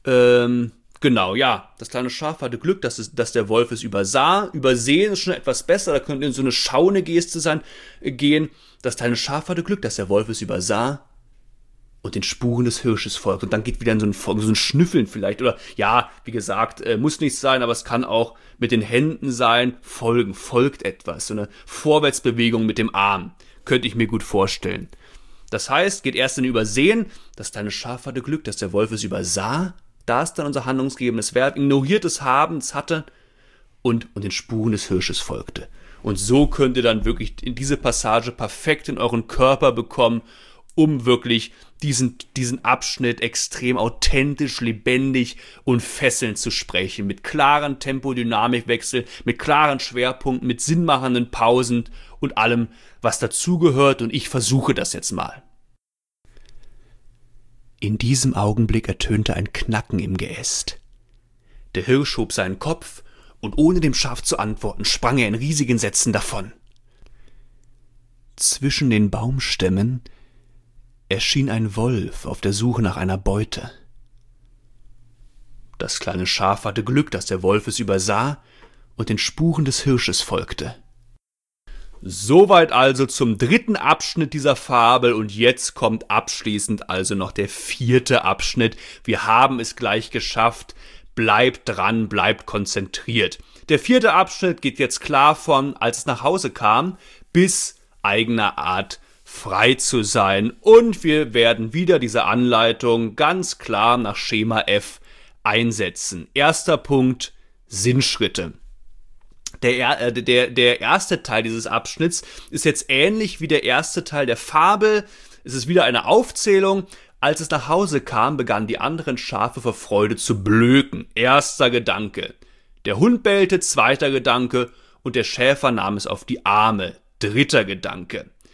Genau, ja, das kleine Schaf hatte Glück, dass der Wolf es übersah. Übersehen ist schon etwas besser, da könnte in so eine schauende Geste gehen. Das kleine Schaf hatte Glück, dass der Wolf es übersah und den Spuren des Hirsches folgt. Und dann geht wieder in so ein Schnüffeln vielleicht. Oder ja, wie gesagt, muss nicht sein, aber es kann auch mit den Händen sein. Folgt etwas. So eine Vorwärtsbewegung mit dem Arm. Könnte ich mir gut vorstellen. Das heißt, geht erst in Übersehen. Das kleine Schaf hatte Glück, dass der Wolf es übersah. Da ist dann unser handlungsgebendes Verb. Ignoriert es haben, es hatte. Und den Spuren des Hirsches folgte. Und so könnt ihr dann wirklich in diese Passage perfekt in euren Körper bekommen, um wirklich diesen Abschnitt extrem authentisch, lebendig und fesselnd zu sprechen. Mit klaren Tempo-Dynamikwechsel, mit klaren Schwerpunkten, mit sinnmachenden Pausen und allem, was dazugehört. Und ich versuche das jetzt mal. In diesem Augenblick ertönte ein Knacken im Geäst. Der Hirsch hob seinen Kopf und ohne dem Schaf zu antworten, sprang er in riesigen Sätzen davon. Zwischen den Baumstämmen erschien ein Wolf auf der Suche nach einer Beute. Das kleine Schaf hatte Glück, dass der Wolf es übersah und den Spuren des Hirsches folgte. Soweit also zum dritten Abschnitt dieser Fabel und jetzt kommt abschließend also noch der vierte Abschnitt. Wir haben es gleich geschafft. Bleibt dran, bleibt konzentriert. Der vierte Abschnitt geht jetzt klar von, als es nach Hause kam, bis eigener Art frei zu sein. Und wir werden wieder diese Anleitung ganz klar nach Schema F einsetzen. Erster Punkt, Sinnschritte. Der erste Teil dieses Abschnitts ist jetzt ähnlich wie der erste Teil der Fabel. Es ist wieder eine Aufzählung. Als es nach Hause kam, begannen die anderen Schafe vor Freude zu blöken. Erster Gedanke. Der Hund bellte, zweiter Gedanke. Und der Schäfer nahm es auf die Arme. Dritter Gedanke.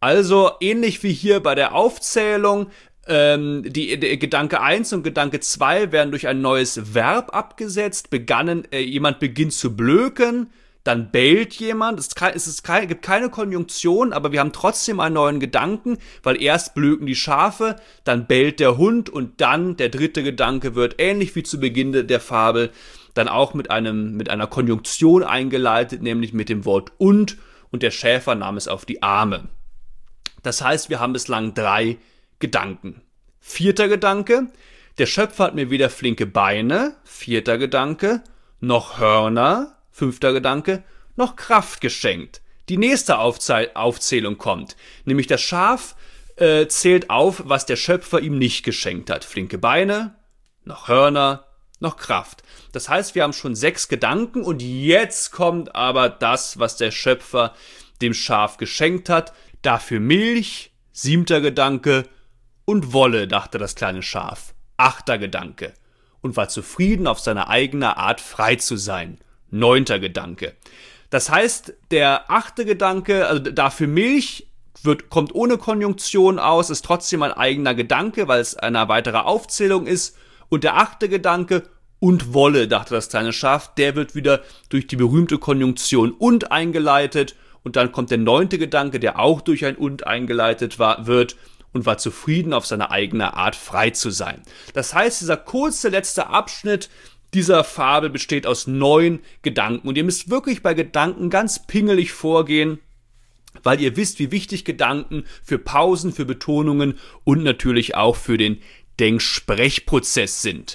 Also ähnlich wie hier bei der Aufzählung, die Gedanke 1 und Gedanke 2 werden durch ein neues Verb abgesetzt. Jemand beginnt zu blöken, dann bellt jemand. Gibt keine Konjunktion, aber wir haben trotzdem einen neuen Gedanken, weil erst blöken die Schafe, dann bellt der Hund und dann der dritte Gedanke wird ähnlich wie zu Beginn der Fabel dann auch mit einer Konjunktion eingeleitet, nämlich mit dem Wort und der Schäfer nahm es auf die Arme. Das heißt, wir haben bislang 3 Gedanken. 4. Gedanke, der Schöpfer hat mir weder flinke Beine, 4. Gedanke, noch Hörner, 5. Gedanke, noch Kraft geschenkt. Die nächste Aufzählung kommt, nämlich das Schaf zählt auf, was der Schöpfer ihm nicht geschenkt hat. Flinke Beine, noch Hörner, noch Kraft. Das heißt, wir haben schon 6 Gedanken und jetzt kommt aber das, was der Schöpfer dem Schaf geschenkt hat. Dafür Milch, 7. Gedanke, und Wolle, dachte das kleine Schaf. 8. Gedanke. Und war zufrieden, auf seine eigene Art frei zu sein. 9. Gedanke. Das heißt, der 8. Gedanke, also dafür Milch, kommt ohne Konjunktion aus, ist trotzdem ein eigener Gedanke, weil es eine weitere Aufzählung ist. Und der 8. Gedanke, und Wolle, dachte das kleine Schaf, der wird wieder durch die berühmte Konjunktion und eingeleitet. Und dann kommt der 9. Gedanke, der auch durch ein und eingeleitet wird und war zufrieden, auf seine eigene Art frei zu sein. Das heißt, dieser kurze letzte Abschnitt dieser Fabel besteht aus 9 Gedanken. Und ihr müsst wirklich bei Gedanken ganz pingelig vorgehen, weil ihr wisst, wie wichtig Gedanken für Pausen, für Betonungen und natürlich auch für den Denksprechprozess sind.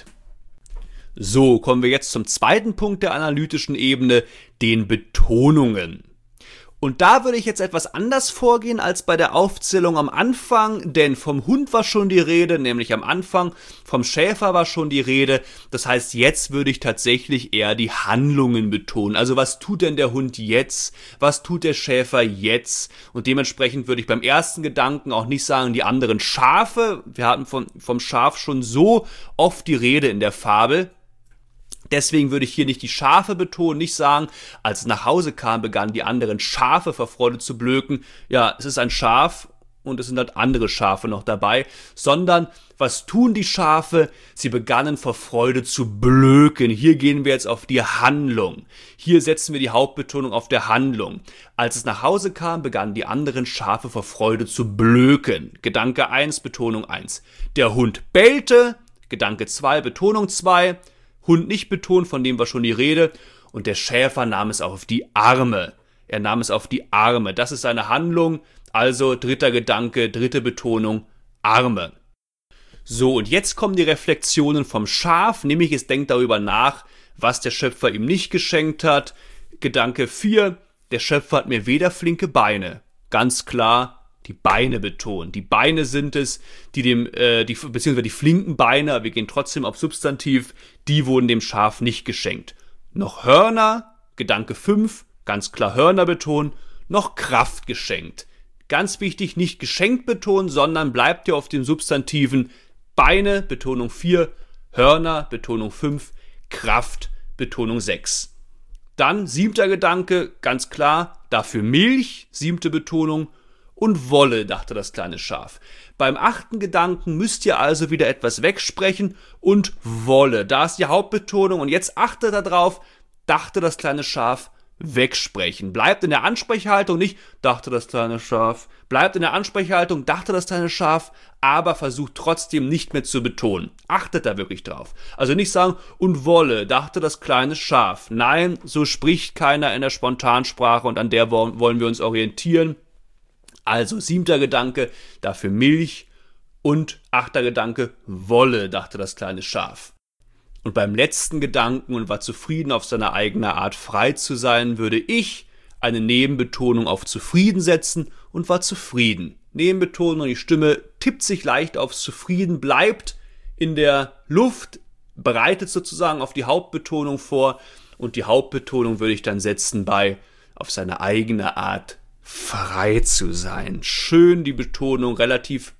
So, kommen wir jetzt zum zweiten Punkt der analytischen Ebene, den Betonungen. Und da würde ich jetzt etwas anders vorgehen als bei der Aufzählung am Anfang, denn vom Hund war schon die Rede, nämlich am Anfang, vom Schäfer war schon die Rede. Das heißt, jetzt würde ich tatsächlich eher die Handlungen betonen. Also was tut denn der Hund jetzt? Was tut der Schäfer jetzt? Und dementsprechend würde ich beim ersten Gedanken auch nicht sagen, die anderen Schafe. Wir hatten vom Schaf schon so oft die Rede in der Fabel. Deswegen würde ich hier nicht die Schafe betonen, nicht sagen, als es nach Hause kam, begannen die anderen Schafe vor Freude zu blöken. Ja, es ist ein Schaf und es sind halt andere Schafe noch dabei, sondern was tun die Schafe? Sie begannen vor Freude zu blöken. Hier gehen wir jetzt auf die Handlung. Hier setzen wir die Hauptbetonung auf der Handlung. Als es nach Hause kam, begannen die anderen Schafe vor Freude zu blöken. Gedanke 1, Betonung 1. Der Hund bellte. Gedanke 2, Betonung 2. Hund nicht betont, von dem war schon die Rede. Und der Schäfer nahm es auch auf die Arme. Er nahm es auf die Arme. Das ist seine Handlung. Also 3. Gedanke, 3. Betonung, Arme. So, und jetzt kommen die Reflexionen vom Schaf, nämlich es denkt darüber nach, was der Schöpfer ihm nicht geschenkt hat. Gedanke 4, der Schöpfer hat mir weder flinke Beine. Ganz klar, die Beine betonen. Die Beine sind es, beziehungsweise die flinken Beine, aber wir gehen trotzdem auf Substantiv, die wurden dem Schaf nicht geschenkt. Noch Hörner, Gedanke 5, ganz klar Hörner betonen, noch Kraft geschenkt. Ganz wichtig, nicht geschenkt betonen, sondern bleibt ihr auf den Substantiven Beine, Betonung 4, Hörner, Betonung 5, Kraft, Betonung 6. Dann 7. Gedanke, ganz klar, dafür Milch, 7. Betonung, und Wolle, dachte das kleine Schaf. Beim 8. Gedanken müsst ihr also wieder etwas wegsprechen und Wolle. Da ist die Hauptbetonung und jetzt achtet darauf, dachte das kleine Schaf, wegsprechen. Bleibt in der Ansprechhaltung nicht, dachte das kleine Schaf. Bleibt in der Ansprechhaltung, dachte das kleine Schaf, aber versucht trotzdem nicht mehr zu betonen. Achtet da wirklich drauf. Also nicht sagen, und Wolle, dachte das kleine Schaf. Nein, so spricht keiner in der Spontansprache und an der wollen wir uns orientieren. Also 7. Gedanke, dafür Milch und 8. Gedanke, Wolle, dachte das kleine Schaf. Und beim letzten Gedanken und war zufrieden, auf seine eigene Art frei zu sein, würde ich eine Nebenbetonung auf zufrieden setzen und war zufrieden. Nebenbetonung, die Stimme tippt sich leicht aufs Zufrieden, bleibt in der Luft, bereitet sozusagen auf die Hauptbetonung vor und die Hauptbetonung würde ich dann setzen bei auf seine eigene Art frei zu sein. Schön die Betonung relativ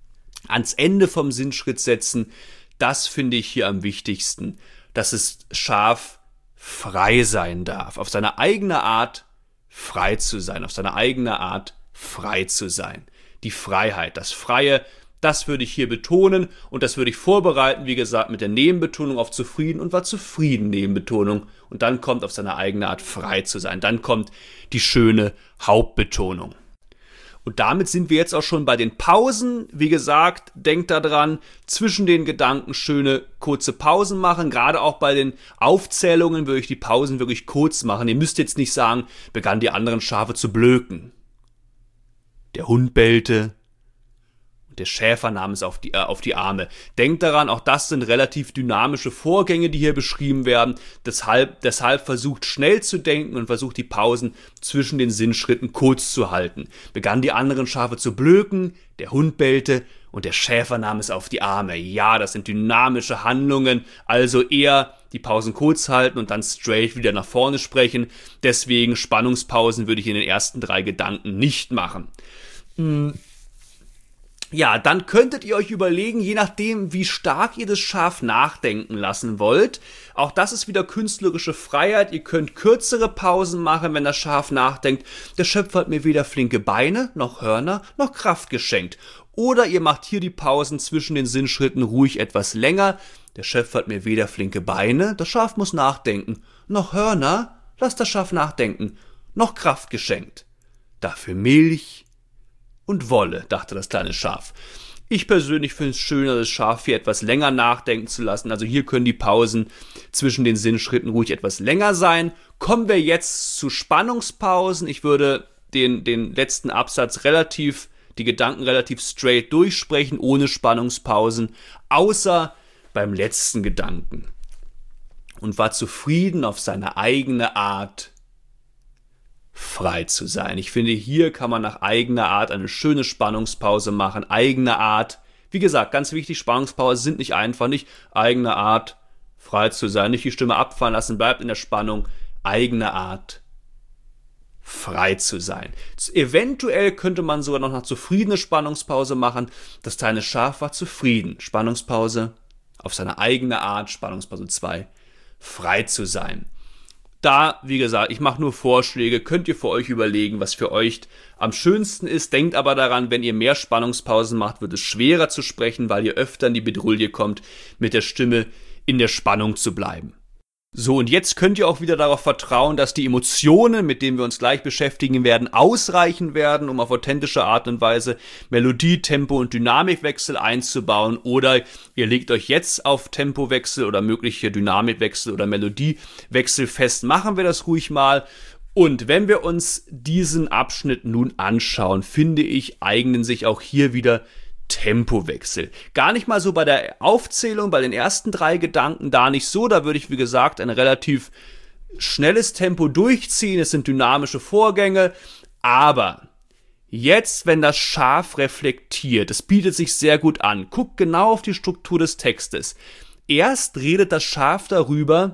ans Ende vom Sinnschritt setzen. Das finde ich hier am wichtigsten, dass es Schaf frei sein darf. Auf seine eigene Art frei zu sein. Auf seine eigene Art frei zu sein. Die Freiheit, das Freie, das würde ich hier betonen und das würde ich vorbereiten, wie gesagt, mit der Nebenbetonung auf zufrieden und war zufrieden Nebenbetonung und dann kommt auf seine eigene Art frei zu sein. Dann kommt die schöne Hauptbetonung. Und damit sind wir jetzt auch schon bei den Pausen. Wie gesagt, denkt daran, zwischen den Gedanken schöne kurze Pausen machen. Gerade auch bei den Aufzählungen würde ich die Pausen wirklich kurz machen. Ihr müsst jetzt nicht sagen, begannen die anderen Schafe zu blöken. Der Hund bellte. Der Schäfer nahm es auf die Arme. Denkt daran, auch das sind relativ dynamische Vorgänge, die hier beschrieben werden. Deshalb versucht schnell zu denken und versucht die Pausen zwischen den Sinnschritten kurz zu halten. Begannen die anderen Schafe zu blöken, der Hund bellte und der Schäfer nahm es auf die Arme. Ja, das sind dynamische Handlungen, also eher die Pausen kurz halten und dann straight wieder nach vorne sprechen. Deswegen Spannungspausen würde ich in den ersten 3 Gedanken nicht machen. Ja, dann könntet ihr euch überlegen, je nachdem, wie stark ihr das Schaf nachdenken lassen wollt. Auch das ist wieder künstlerische Freiheit. Ihr könnt kürzere Pausen machen, wenn das Schaf nachdenkt. Der Schöpfer hat mir weder flinke Beine, noch Hörner, noch Kraft geschenkt. Oder ihr macht hier die Pausen zwischen den Sinnschritten ruhig etwas länger. Der Schöpfer hat mir weder flinke Beine, das Schaf muss nachdenken, noch Hörner, lass das Schaf nachdenken, noch Kraft geschenkt. Dafür Milch und Wolle, dachte das kleine Schaf. Ich persönlich finde es schöner, das Schaf hier etwas länger nachdenken zu lassen. Also hier können die Pausen zwischen den Sinnschritten ruhig etwas länger sein. Kommen wir jetzt zu Spannungspausen. Ich würde den letzten Absatz die Gedanken relativ straight durchsprechen, ohne Spannungspausen, außer beim letzten Gedanken. Und war zufrieden auf seine eigene Art, frei zu sein. Ich finde, hier kann man nach eigener Art eine schöne Spannungspause machen. Eigene Art. Wie gesagt, ganz wichtig, Spannungspausen sind nicht einfach, nicht eigene Art, frei zu sein. Nicht die Stimme abfallen lassen, bleibt in der Spannung. Eigene Art, frei zu sein. Eventuell könnte man sogar noch eine zufriedene Spannungspause machen. Das kleine Schaf war zufrieden. Spannungspause auf seine eigene Art. Spannungspause 2, frei zu sein. Da, wie gesagt, ich mache nur Vorschläge, könnt ihr für euch überlegen, was für euch am schönsten ist. Denkt aber daran, wenn ihr mehr Spannungspausen macht, wird es schwerer zu sprechen, weil ihr öfter in die Bedrulle kommt, mit der Stimme in der Spannung zu bleiben. So, und jetzt könnt ihr auch wieder darauf vertrauen, dass die Emotionen, mit denen wir uns gleich beschäftigen werden, ausreichen werden, um auf authentische Art und Weise Melodie, Tempo und Dynamikwechsel einzubauen. Oder ihr legt euch jetzt auf Tempowechsel oder mögliche Dynamikwechsel oder Melodiewechsel fest. Machen wir das ruhig mal. Und wenn wir uns diesen Abschnitt nun anschauen, finde ich, eignen sich auch hier wieder Tempowechsel. Gar nicht mal so bei der Aufzählung, bei den ersten 3 Gedanken, da nicht so. Da würde ich, wie gesagt, ein relativ schnelles Tempo durchziehen. Es sind dynamische Vorgänge. Aber jetzt, wenn das Schaf reflektiert, es bietet sich sehr gut an. Guckt genau auf die Struktur des Textes. Erst redet das Schaf darüber,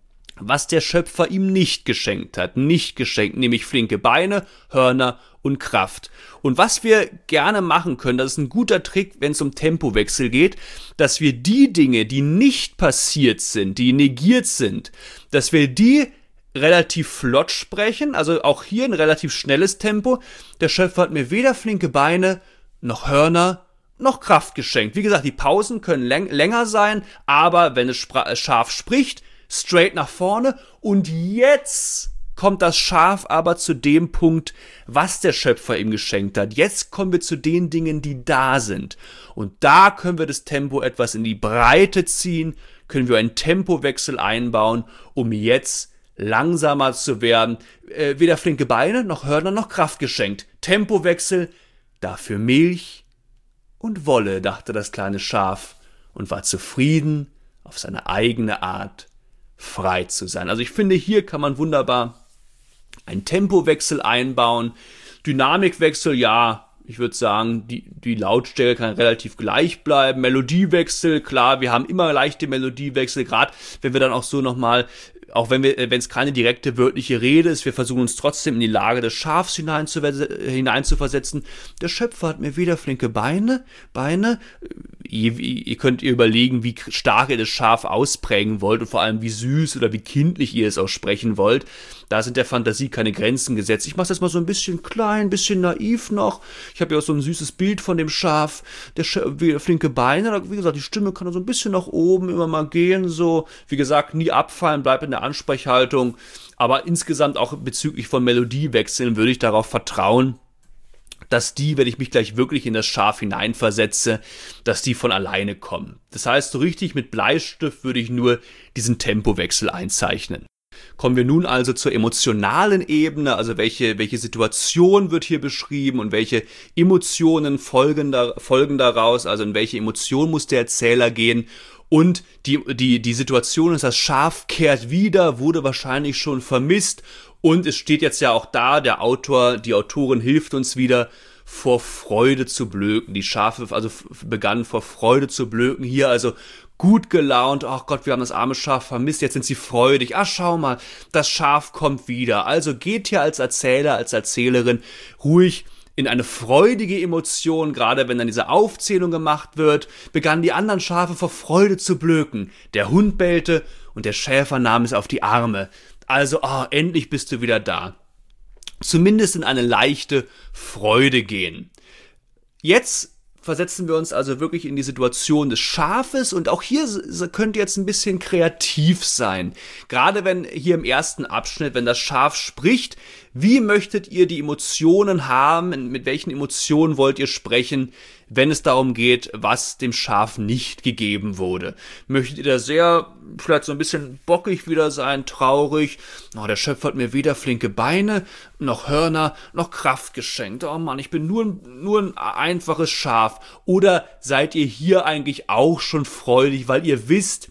was der Schöpfer ihm nicht geschenkt hat. Nicht geschenkt, nämlich flinke Beine, Hörner und Kraft. Und was wir gerne machen können, das ist ein guter Trick, wenn es um Tempowechsel geht, dass wir die Dinge, die nicht passiert sind, die negiert sind, dass wir die relativ flott sprechen, also auch hier ein relativ schnelles Tempo. Der Schöpfer hat mir weder flinke Beine, noch Hörner, noch Kraft geschenkt. Wie gesagt, die Pausen können länger sein, aber wenn es Schaf spricht, straight nach vorne. Und jetzt kommt das Schaf aber zu dem Punkt, was der Schöpfer ihm geschenkt hat. Jetzt kommen wir zu den Dingen, die da sind. Und da können wir das Tempo etwas in die Breite ziehen, können wir einen Tempowechsel einbauen, um jetzt langsamer zu werden. Weder flinke Beine, noch Hörner, noch Kraft geschenkt. Tempowechsel, dafür Milch und Wolle, dachte das kleine Schaf und war zufrieden, auf seine eigene Art frei zu sein. Also ich finde, hier kann man wunderbar einen Tempowechsel einbauen. Dynamikwechsel, ja, ich würde sagen, die Lautstärke kann relativ gleich bleiben. Melodiewechsel, klar, wir haben immer leichte Melodiewechsel, gerade wenn wir dann auch so nochmal auch wenn es keine direkte wörtliche Rede ist, wir versuchen uns trotzdem in die Lage des Schafs hineinzuversetzen. Der Schöpfer hat mir wieder flinke Beine. Ihr könnt ihr überlegen, wie stark ihr das Schaf ausprägen wollt und vor allem wie süß oder wie kindlich ihr es aussprechen wollt. Da sind der Fantasie keine Grenzen gesetzt. Ich mache es jetzt mal so ein bisschen klein, ein bisschen naiv noch. Ich habe ja auch so ein süßes Bild von dem Schaf, flinke Beine. Wie gesagt, die Stimme kann so ein bisschen nach oben immer mal gehen. So, wie gesagt, nie abfallen, bleibt in der Ansprechhaltung. Aber insgesamt auch bezüglich von Melodiewechseln würde ich darauf vertrauen, dass die, wenn ich mich gleich wirklich in das Schaf hineinversetze, dass die von alleine kommen. Das heißt, so richtig mit Bleistift würde ich nur diesen Tempowechsel einzeichnen. Kommen wir nun also zur emotionalen Ebene, also welche Situation wird hier beschrieben und welche Emotionen folgen daraus, also in welche Emotion muss der Erzähler gehen. Und die Situation ist, das Schaf kehrt wieder, wurde wahrscheinlich schon vermisst und es steht jetzt ja auch da, die Autorin hilft uns wieder, vor Freude zu blöken. Die Schafe also begannen vor Freude zu blöken, hier also gut gelaunt, ach Gott, wir haben das arme Schaf vermisst, jetzt sind sie freudig, ach schau mal, das Schaf kommt wieder. Also geht hier als Erzähler, als Erzählerin ruhig in eine freudige Emotion, gerade wenn dann diese Aufzählung gemacht wird, begannen die anderen Schafe vor Freude zu blöken. Der Hund bellte und der Schäfer nahm es auf die Arme. Also, endlich bist du wieder da. Zumindest in eine leichte Freude gehen. Jetzt versetzen wir uns also wirklich in die Situation des Schafes und auch hier könnt ihr jetzt ein bisschen kreativ sein. Gerade wenn hier im ersten Abschnitt, wenn das Schaf spricht, wie möchtet ihr die Emotionen haben, mit welchen Emotionen wollt ihr sprechen, wenn es darum geht, was dem Schaf nicht gegeben wurde? Möchtet ihr da vielleicht so ein bisschen bockig wieder sein, traurig? Oh, der Schöpfer hat mir weder flinke Beine, noch Hörner, noch Kraft geschenkt. Oh Mann, ich bin nur ein einfaches Schaf. Oder seid ihr hier eigentlich auch schon freudig, weil ihr wisst,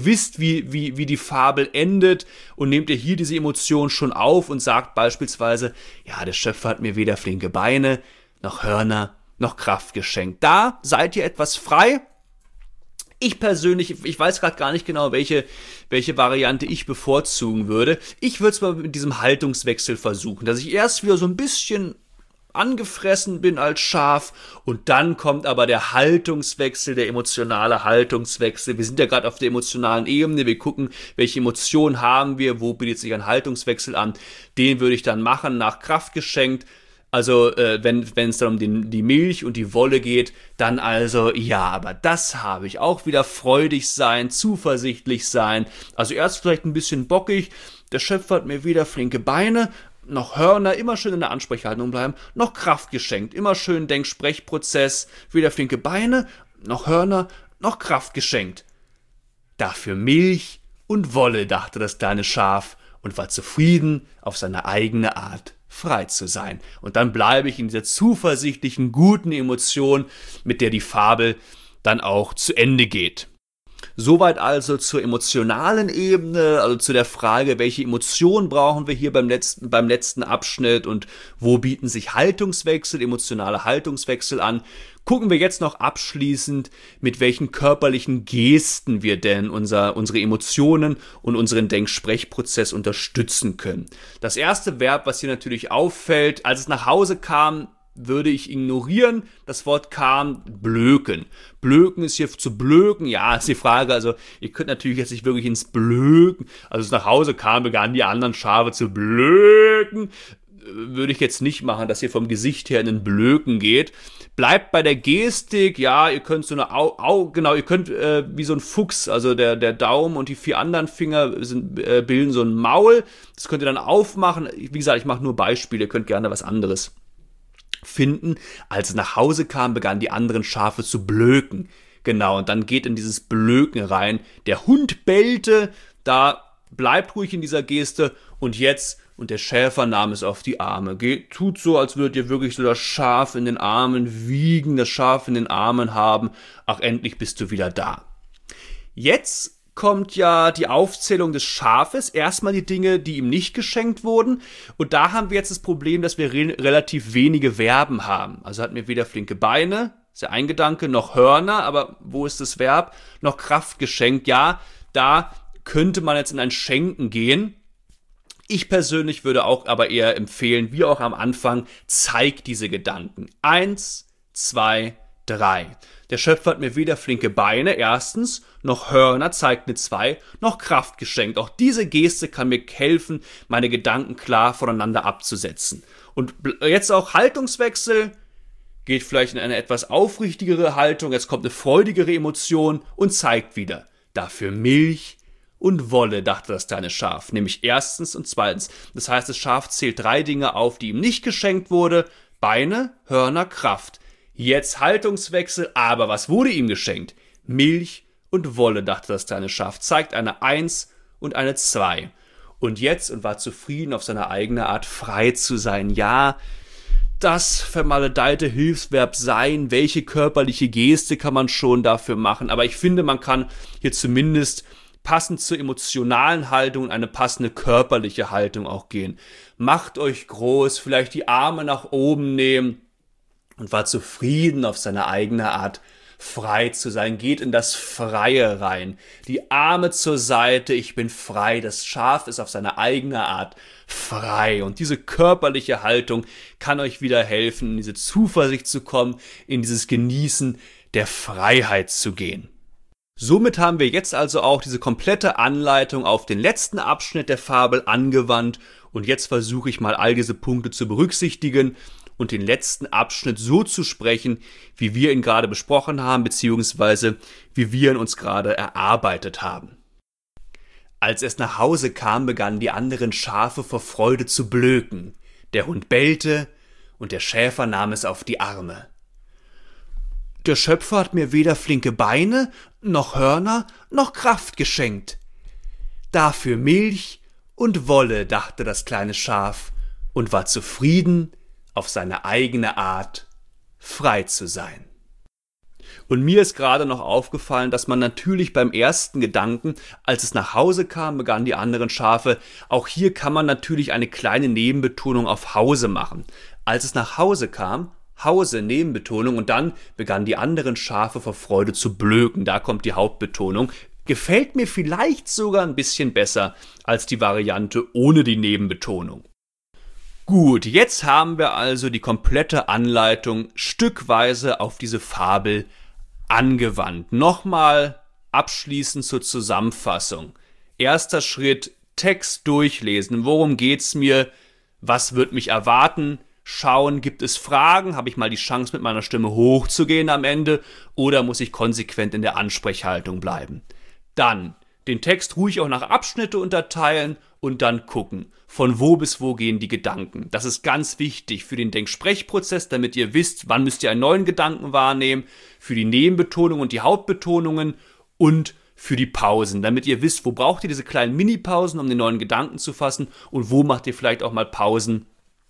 wie die Fabel endet und nehmt ihr hier diese Emotion schon auf und sagt beispielsweise, ja, der Schöpfer hat mir weder flinke Beine, noch Hörner, noch Kraft geschenkt. Da seid ihr etwas frei. Ich persönlich, ich weiß gerade gar nicht genau, welche Variante ich bevorzugen würde. Ich würde es mal mit diesem Haltungswechsel versuchen, dass ich erst wieder so ein bisschen angefressen bin als Schaf und dann kommt aber der Haltungswechsel, der emotionale Haltungswechsel. Wir sind ja gerade auf der emotionalen Ebene, wir gucken, welche Emotionen haben wir, wo bietet sich ein Haltungswechsel an. Den würde ich dann machen, nach Kraft geschenkt. Also wenn es dann um die Milch und die Wolle geht, dann also, ja, aber das habe ich auch wieder, freudig sein, zuversichtlich sein. Also erst vielleicht ein bisschen bockig, der Schöpfer hat mir wieder flinke Beine, noch Hörner, immer schön in der Ansprechhaltung bleiben, noch Kraft geschenkt, immer schön Denk-Sprechprozess, wieder flinke Beine, noch Hörner, noch Kraft geschenkt. Dafür Milch und Wolle, dachte das kleine Schaf und war zufrieden, auf seine eigene Art frei zu sein. Und dann bleibe ich in dieser zuversichtlichen, guten Emotion, mit der die Fabel dann auch zu Ende geht. Soweit also zur emotionalen Ebene, also zu der Frage, welche Emotionen brauchen wir hier beim letzten Abschnitt und wo bieten sich Haltungswechsel, emotionale Haltungswechsel an. Gucken wir jetzt noch abschließend, mit welchen körperlichen Gesten wir denn unsere Emotionen und unseren Denk-Sprechprozess unterstützen können. Das erste Verb, was hier natürlich auffällt, als es nach Hause kam, würde ich ignorieren. Das Wort kam, blöken. Blöken ist hier zu blöken. Ja, ist die Frage, also ihr könnt natürlich jetzt nicht wirklich ins Blöken. Also es nach Hause kam, begannen die anderen Schafe zu blöken. Würde ich jetzt nicht machen, dass ihr vom Gesicht her in den Blöken geht. Bleibt bei der Gestik, ja, ihr könnt so eine ihr könnt wie so ein Fuchs, also der Daumen und die 4 anderen Finger bilden so ein Maul. Das könnt ihr dann aufmachen. Wie gesagt, ich mache nur Beispiele, ihr könnt gerne was anderes finden. Als es nach Hause kam, begannen die anderen Schafe zu blöken. Genau, und dann geht in dieses Blöken rein. Der Hund bellte, da bleibt ruhig in dieser Geste und der Schäfer nahm es auf die Arme. Tut so, als würdet ihr wirklich so das Schaf in den Armen wiegen, das Schaf in den Armen haben. Ach, endlich bist du wieder da. Jetzt kommt ja die Aufzählung des Schafes, erstmal die Dinge, die ihm nicht geschenkt wurden. Und da haben wir jetzt das Problem, dass wir relativ wenige Verben haben. Also hat mir weder flinke Beine, ist ja ein Gedanke, noch Hörner, aber wo ist das Verb? Noch Kraft geschenkt, ja, da könnte man jetzt in ein Schenken gehen. Ich persönlich würde auch aber eher empfehlen, wie auch am Anfang, zeig diese Gedanken. 1, 2, 3. Der Schöpfer hat mir weder flinke Beine, erstens, noch Hörner, zeigt eine 2, noch Kraft geschenkt. Auch diese Geste kann mir helfen, meine Gedanken klar voneinander abzusetzen. Und jetzt auch Haltungswechsel, geht vielleicht in eine etwas aufrichtigere Haltung, jetzt kommt eine freudigere Emotion und zeigt wieder. Dafür Milch und Wolle, dachte das kleine Schaf, nämlich erstens und zweitens. Das heißt, das Schaf zählt 3 Dinge auf, die ihm nicht geschenkt wurde: Beine, Hörner, Kraft. Jetzt Haltungswechsel, aber was wurde ihm geschenkt? Milch und Wolle, dachte das kleine Schaf, zeigt eine 1 und eine 2. Und jetzt, und war zufrieden, auf seine eigene Art frei zu sein. Ja, das vermaledeite Hilfsverb sein, welche körperliche Geste kann man schon dafür machen, aber ich finde, man kann hier zumindest passend zur emotionalen Haltung und eine passende körperliche Haltung auch gehen. Macht euch groß, vielleicht die Arme nach oben nehmen und war zufrieden, auf seine eigene Art frei zu sein. Geht in das Freie rein. Die Arme zur Seite, ich bin frei. Das Schaf ist auf seine eigene Art frei. Und diese körperliche Haltung kann euch wieder helfen, in diese Zuversicht zu kommen, in dieses Genießen der Freiheit zu gehen. Somit haben wir jetzt also auch diese komplette Anleitung auf den letzten Abschnitt der Fabel angewandt und jetzt versuche ich mal all diese Punkte zu berücksichtigen und den letzten Abschnitt so zu sprechen, wie wir ihn gerade besprochen haben, beziehungsweise wie wir ihn uns gerade erarbeitet haben. Als es nach Hause kam, begannen die anderen Schafe vor Freude zu blöken. Der Hund bellte und der Schäfer nahm es auf die Arme. Der Schöpfer hat mir weder flinke Beine, noch Hörner, noch Kraft geschenkt. Dafür Milch und Wolle, dachte das kleine Schaf und war zufrieden, auf seine eigene Art frei zu sein. Und mir ist gerade noch aufgefallen, dass man natürlich beim ersten Gedanken, als es nach Hause kam, begannen die anderen Schafe, auch hier kann man natürlich eine kleine Nebenbetonung auf Hause machen. Als es nach Hause kam, Hause, Nebenbetonung, und dann begannen die anderen Schafe vor Freude zu blöken. Da kommt die Hauptbetonung. Gefällt mir vielleicht sogar ein bisschen besser als die Variante ohne die Nebenbetonung. Gut, jetzt haben wir also die komplette Anleitung stückweise auf diese Fabel angewandt. Nochmal abschließend zur Zusammenfassung. Erster Schritt, Text durchlesen. Worum geht's mir? Was wird mich erwarten? Schauen, gibt es Fragen? Habe ich mal die Chance, mit meiner Stimme hochzugehen am Ende? Oder muss ich konsequent in der Ansprechhaltung bleiben? Dann den Text ruhig auch nach Abschnitte unterteilen und dann gucken, von wo bis wo gehen die Gedanken. Das ist ganz wichtig für den Denk-Sprech-Prozess, damit ihr wisst, wann müsst ihr einen neuen Gedanken wahrnehmen, für die Nebenbetonung und die Hauptbetonungen und für die Pausen, damit ihr wisst, wo braucht ihr diese kleinen Mini-Pausen, um den neuen Gedanken zu fassen und wo macht ihr vielleicht auch mal Pausen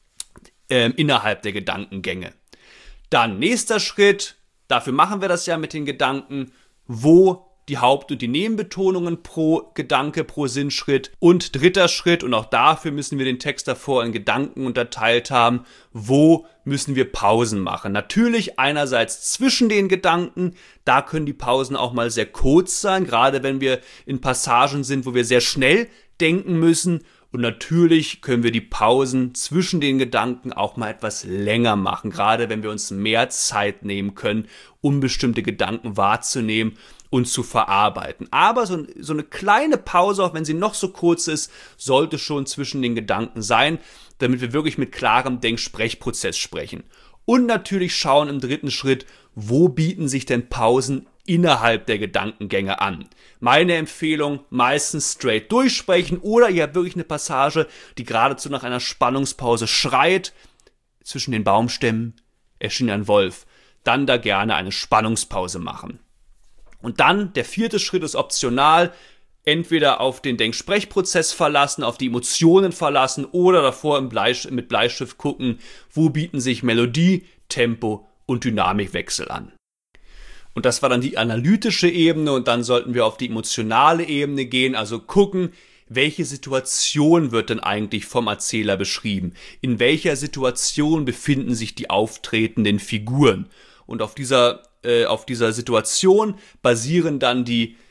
innerhalb der Gedankengänge. Dann nächster Schritt, dafür machen wir das ja mit den Gedanken, wo die Haupt- und die Nebenbetonungen pro Gedanke, pro Sinnschritt. Und dritter Schritt, und auch dafür müssen wir den Text davor in Gedanken unterteilt haben, wo müssen wir Pausen machen. Natürlich einerseits zwischen den Gedanken, da können die Pausen auch mal sehr kurz sein, gerade wenn wir in Passagen sind, wo wir sehr schnell denken müssen. Und natürlich können wir die Pausen zwischen den Gedanken auch mal etwas länger machen, gerade wenn wir uns mehr Zeit nehmen können, um bestimmte Gedanken wahrzunehmen und zu verarbeiten. Aber so eine kleine Pause, auch wenn sie noch so kurz ist, sollte schon zwischen den Gedanken sein, damit wir wirklich mit klarem Denk-Sprechprozess sprechen. Und natürlich schauen im dritten Schritt, wo bieten sich denn Pausen innerhalb der Gedankengänge an. Meine Empfehlung, meistens straight durchsprechen oder ihr habt wirklich eine Passage, die geradezu nach einer Spannungspause schreit. Zwischen den Baumstämmen erschien ein Wolf. Dann da gerne eine Spannungspause machen. Und dann, der vierte Schritt ist optional, entweder auf den Denk-Sprechprozess verlassen, auf die Emotionen verlassen oder davor mit Bleistift gucken, wo bieten sich Melodie, Tempo und Dynamikwechsel an. Und das war dann die analytische Ebene und dann sollten wir auf die emotionale Ebene gehen, also gucken, welche Situation wird denn eigentlich vom Erzähler beschrieben? In welcher Situation befinden sich die auftretenden Figuren? Und auf dieser Situation basieren dann die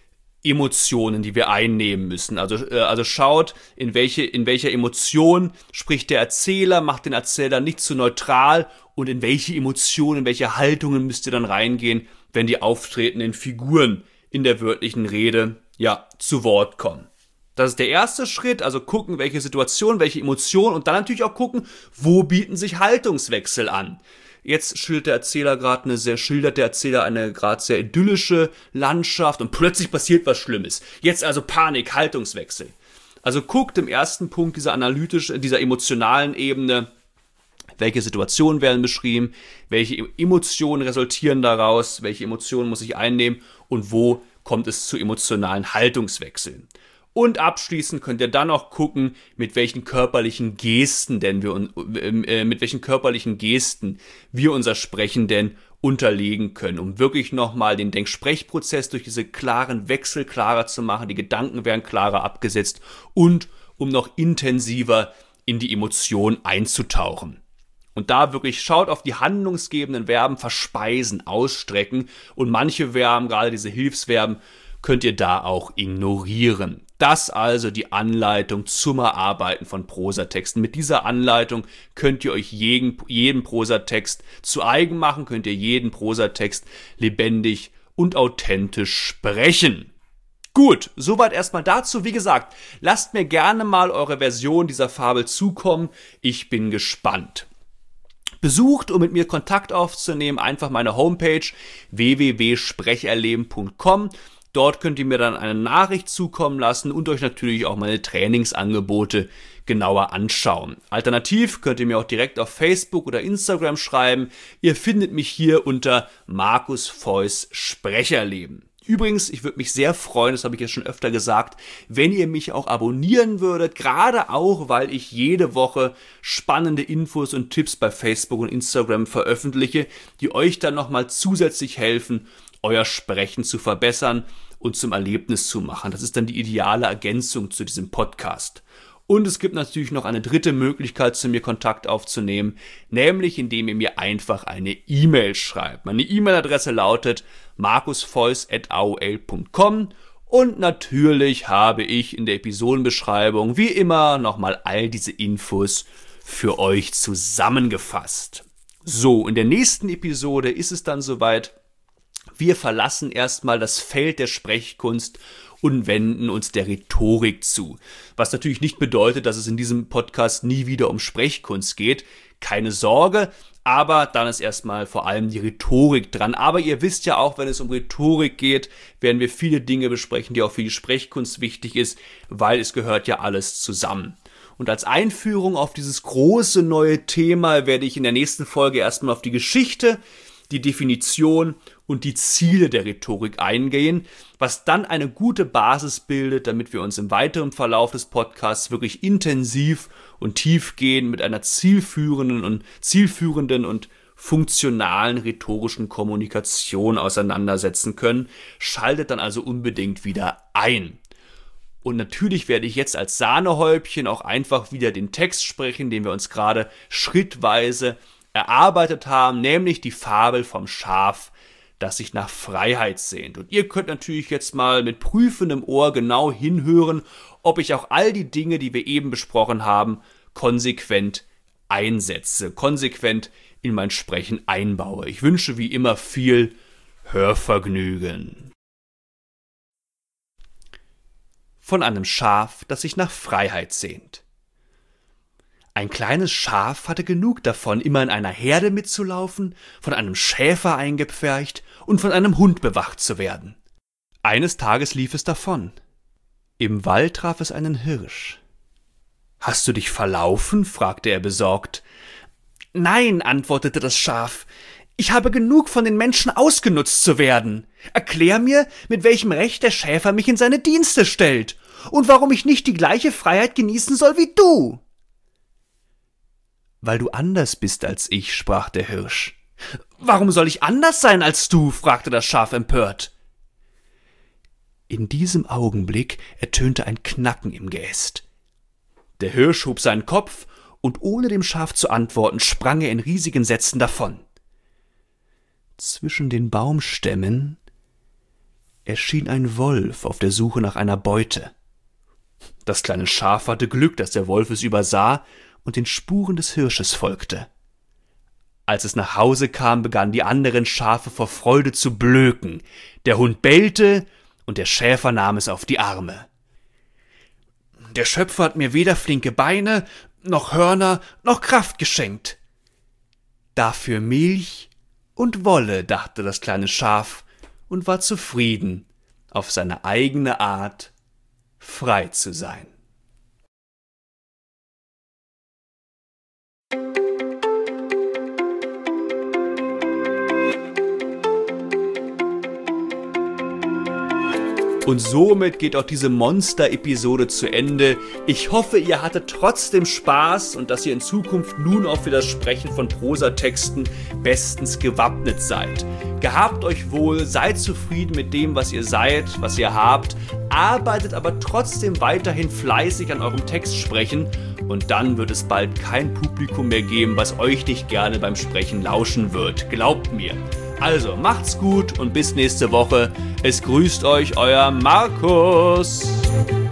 Emotionen, die wir einnehmen müssen. Also schaut, in welcher Emotion spricht der Erzähler, macht den Erzähler nicht zu neutral und in welche Emotionen, in welche Haltungen müsst ihr dann reingehen, wenn die auftretenden Figuren in der wörtlichen Rede zu Wort kommen. Das ist der erste Schritt, also gucken, welche Situation, welche Emotionen und dann natürlich auch gucken, wo bieten sich Haltungswechsel an. Jetzt schildert der Erzähler eine gerade sehr idyllische Landschaft und plötzlich passiert was Schlimmes. Jetzt also Panik, Haltungswechsel. Also guckt im ersten Punkt dieser emotionalen Ebene, welche Situationen werden beschrieben, welche Emotionen resultieren daraus, welche Emotionen muss ich einnehmen und wo kommt es zu emotionalen Haltungswechseln. Und abschließend könnt ihr dann noch gucken, mit welchen körperlichen Gesten wir unser Sprechen denn unterlegen können, um wirklich nochmal den Denksprechprozess durch diese klaren Wechsel klarer zu machen, die Gedanken werden klarer abgesetzt und um noch intensiver in die Emotion einzutauchen. Und da wirklich schaut auf die handlungsgebenden Verben, verspeisen, ausstrecken und manche Verben, gerade diese Hilfsverben, könnt ihr da auch ignorieren. Das also die Anleitung zum Erarbeiten von Prosatexten. Mit dieser Anleitung könnt ihr euch jeden Prosatext zu eigen machen, könnt ihr jeden Prosatext lebendig und authentisch sprechen. Gut, soweit erstmal dazu. Wie gesagt, lasst mir gerne mal eure Version dieser Fabel zukommen. Ich bin gespannt. Besucht, um mit mir Kontakt aufzunehmen, einfach meine Homepage www.sprecherleben.com. Dort könnt ihr mir dann eine Nachricht zukommen lassen und euch natürlich auch meine Trainingsangebote genauer anschauen. Alternativ könnt ihr mir auch direkt auf Facebook oder Instagram schreiben. Ihr findet mich hier unter Markus Feuß Sprecherleben. Übrigens, ich würde mich sehr freuen, das habe ich jetzt schon öfter gesagt, wenn ihr mich auch abonnieren würdet, gerade auch, weil ich jede Woche spannende Infos und Tipps bei Facebook und Instagram veröffentliche, die euch dann nochmal zusätzlich helfen, euer Sprechen zu verbessern und zum Erlebnis zu machen. Das ist dann die ideale Ergänzung zu diesem Podcast. Und es gibt natürlich noch eine dritte Möglichkeit, zu mir Kontakt aufzunehmen, nämlich indem ihr mir einfach eine E-Mail schreibt. Meine E-Mail-Adresse lautet markusfeuss@aol.com und natürlich habe ich in der Episodenbeschreibung wie immer nochmal all diese Infos für euch zusammengefasst. So, in der nächsten Episode ist es dann soweit. Wir verlassen erstmal das Feld der Sprechkunst und wenden uns der Rhetorik zu. Was natürlich nicht bedeutet, dass es in diesem Podcast nie wieder um Sprechkunst geht. Keine Sorge, aber dann ist erstmal vor allem die Rhetorik dran. Aber ihr wisst ja auch, wenn es um Rhetorik geht, werden wir viele Dinge besprechen, die auch für die Sprechkunst wichtig ist, weil es gehört ja alles zusammen. Und als Einführung auf dieses große neue Thema werde ich in der nächsten Folge erstmal auf die Geschichte, die Definition und die Ziele der Rhetorik eingehen, was dann eine gute Basis bildet, damit wir uns im weiteren Verlauf des Podcasts wirklich intensiv und tiefgehend mit einer zielführenden und funktionalen rhetorischen Kommunikation auseinandersetzen können. Schaltet dann also unbedingt wieder ein. Und natürlich werde ich jetzt als Sahnehäubchen auch einfach wieder den Text sprechen, den wir uns gerade schrittweise erarbeitet haben, nämlich die Fabel vom Schaf, das sich nach Freiheit sehnt. Und ihr könnt natürlich jetzt mal mit prüfendem Ohr genau hinhören, ob ich auch all die Dinge, die wir eben besprochen haben, konsequent einsetze, konsequent in mein Sprechen einbaue. Ich wünsche wie immer viel Hörvergnügen. Von einem Schaf, das sich nach Freiheit sehnt. Ein kleines Schaf hatte genug davon, immer in einer Herde mitzulaufen, von einem Schäfer eingepfercht und von einem Hund bewacht zu werden. Eines Tages lief es davon. Im Wald traf es einen Hirsch. »Hast du dich verlaufen?« fragte er besorgt. »Nein«, antwortete das Schaf, »ich habe genug von den Menschen ausgenutzt zu werden. Erklär mir, mit welchem Recht der Schäfer mich in seine Dienste stellt und warum ich nicht die gleiche Freiheit genießen soll wie du.« »Weil du anders bist als ich«, sprach der Hirsch. »Warum soll ich anders sein als du?« fragte das Schaf empört. In diesem Augenblick ertönte ein Knacken im Geäst. Der Hirsch hob seinen Kopf und ohne dem Schaf zu antworten, sprang er in riesigen Sätzen davon. Zwischen den Baumstämmen erschien ein Wolf auf der Suche nach einer Beute. Das kleine Schaf hatte Glück, dass der Wolf es übersah und den Spuren des Hirsches folgte. Als es nach Hause kam, begannen die anderen Schafe vor Freude zu blöken. Der Hund bellte und der Schäfer nahm es auf die Arme. »Der Schöpfer hat mir weder flinke Beine, noch Hörner, noch Kraft geschenkt. Dafür Milch und Wolle«, dachte das kleine Schaf und war zufrieden, auf seine eigene Art frei zu sein. Und somit geht auch diese Monster-Episode zu Ende. Ich hoffe, ihr hattet trotzdem Spaß und dass ihr in Zukunft nun auch für das Sprechen von Prosatexten bestens gewappnet seid. Gehabt euch wohl, seid zufrieden mit dem, was ihr seid, was ihr habt, arbeitet aber trotzdem weiterhin fleißig an eurem Textsprechen und dann wird es bald kein Publikum mehr geben, was euch nicht gerne beim Sprechen lauschen wird. Glaubt mir. Also, macht's gut und bis nächste Woche. Es grüßt euch, euer Markus.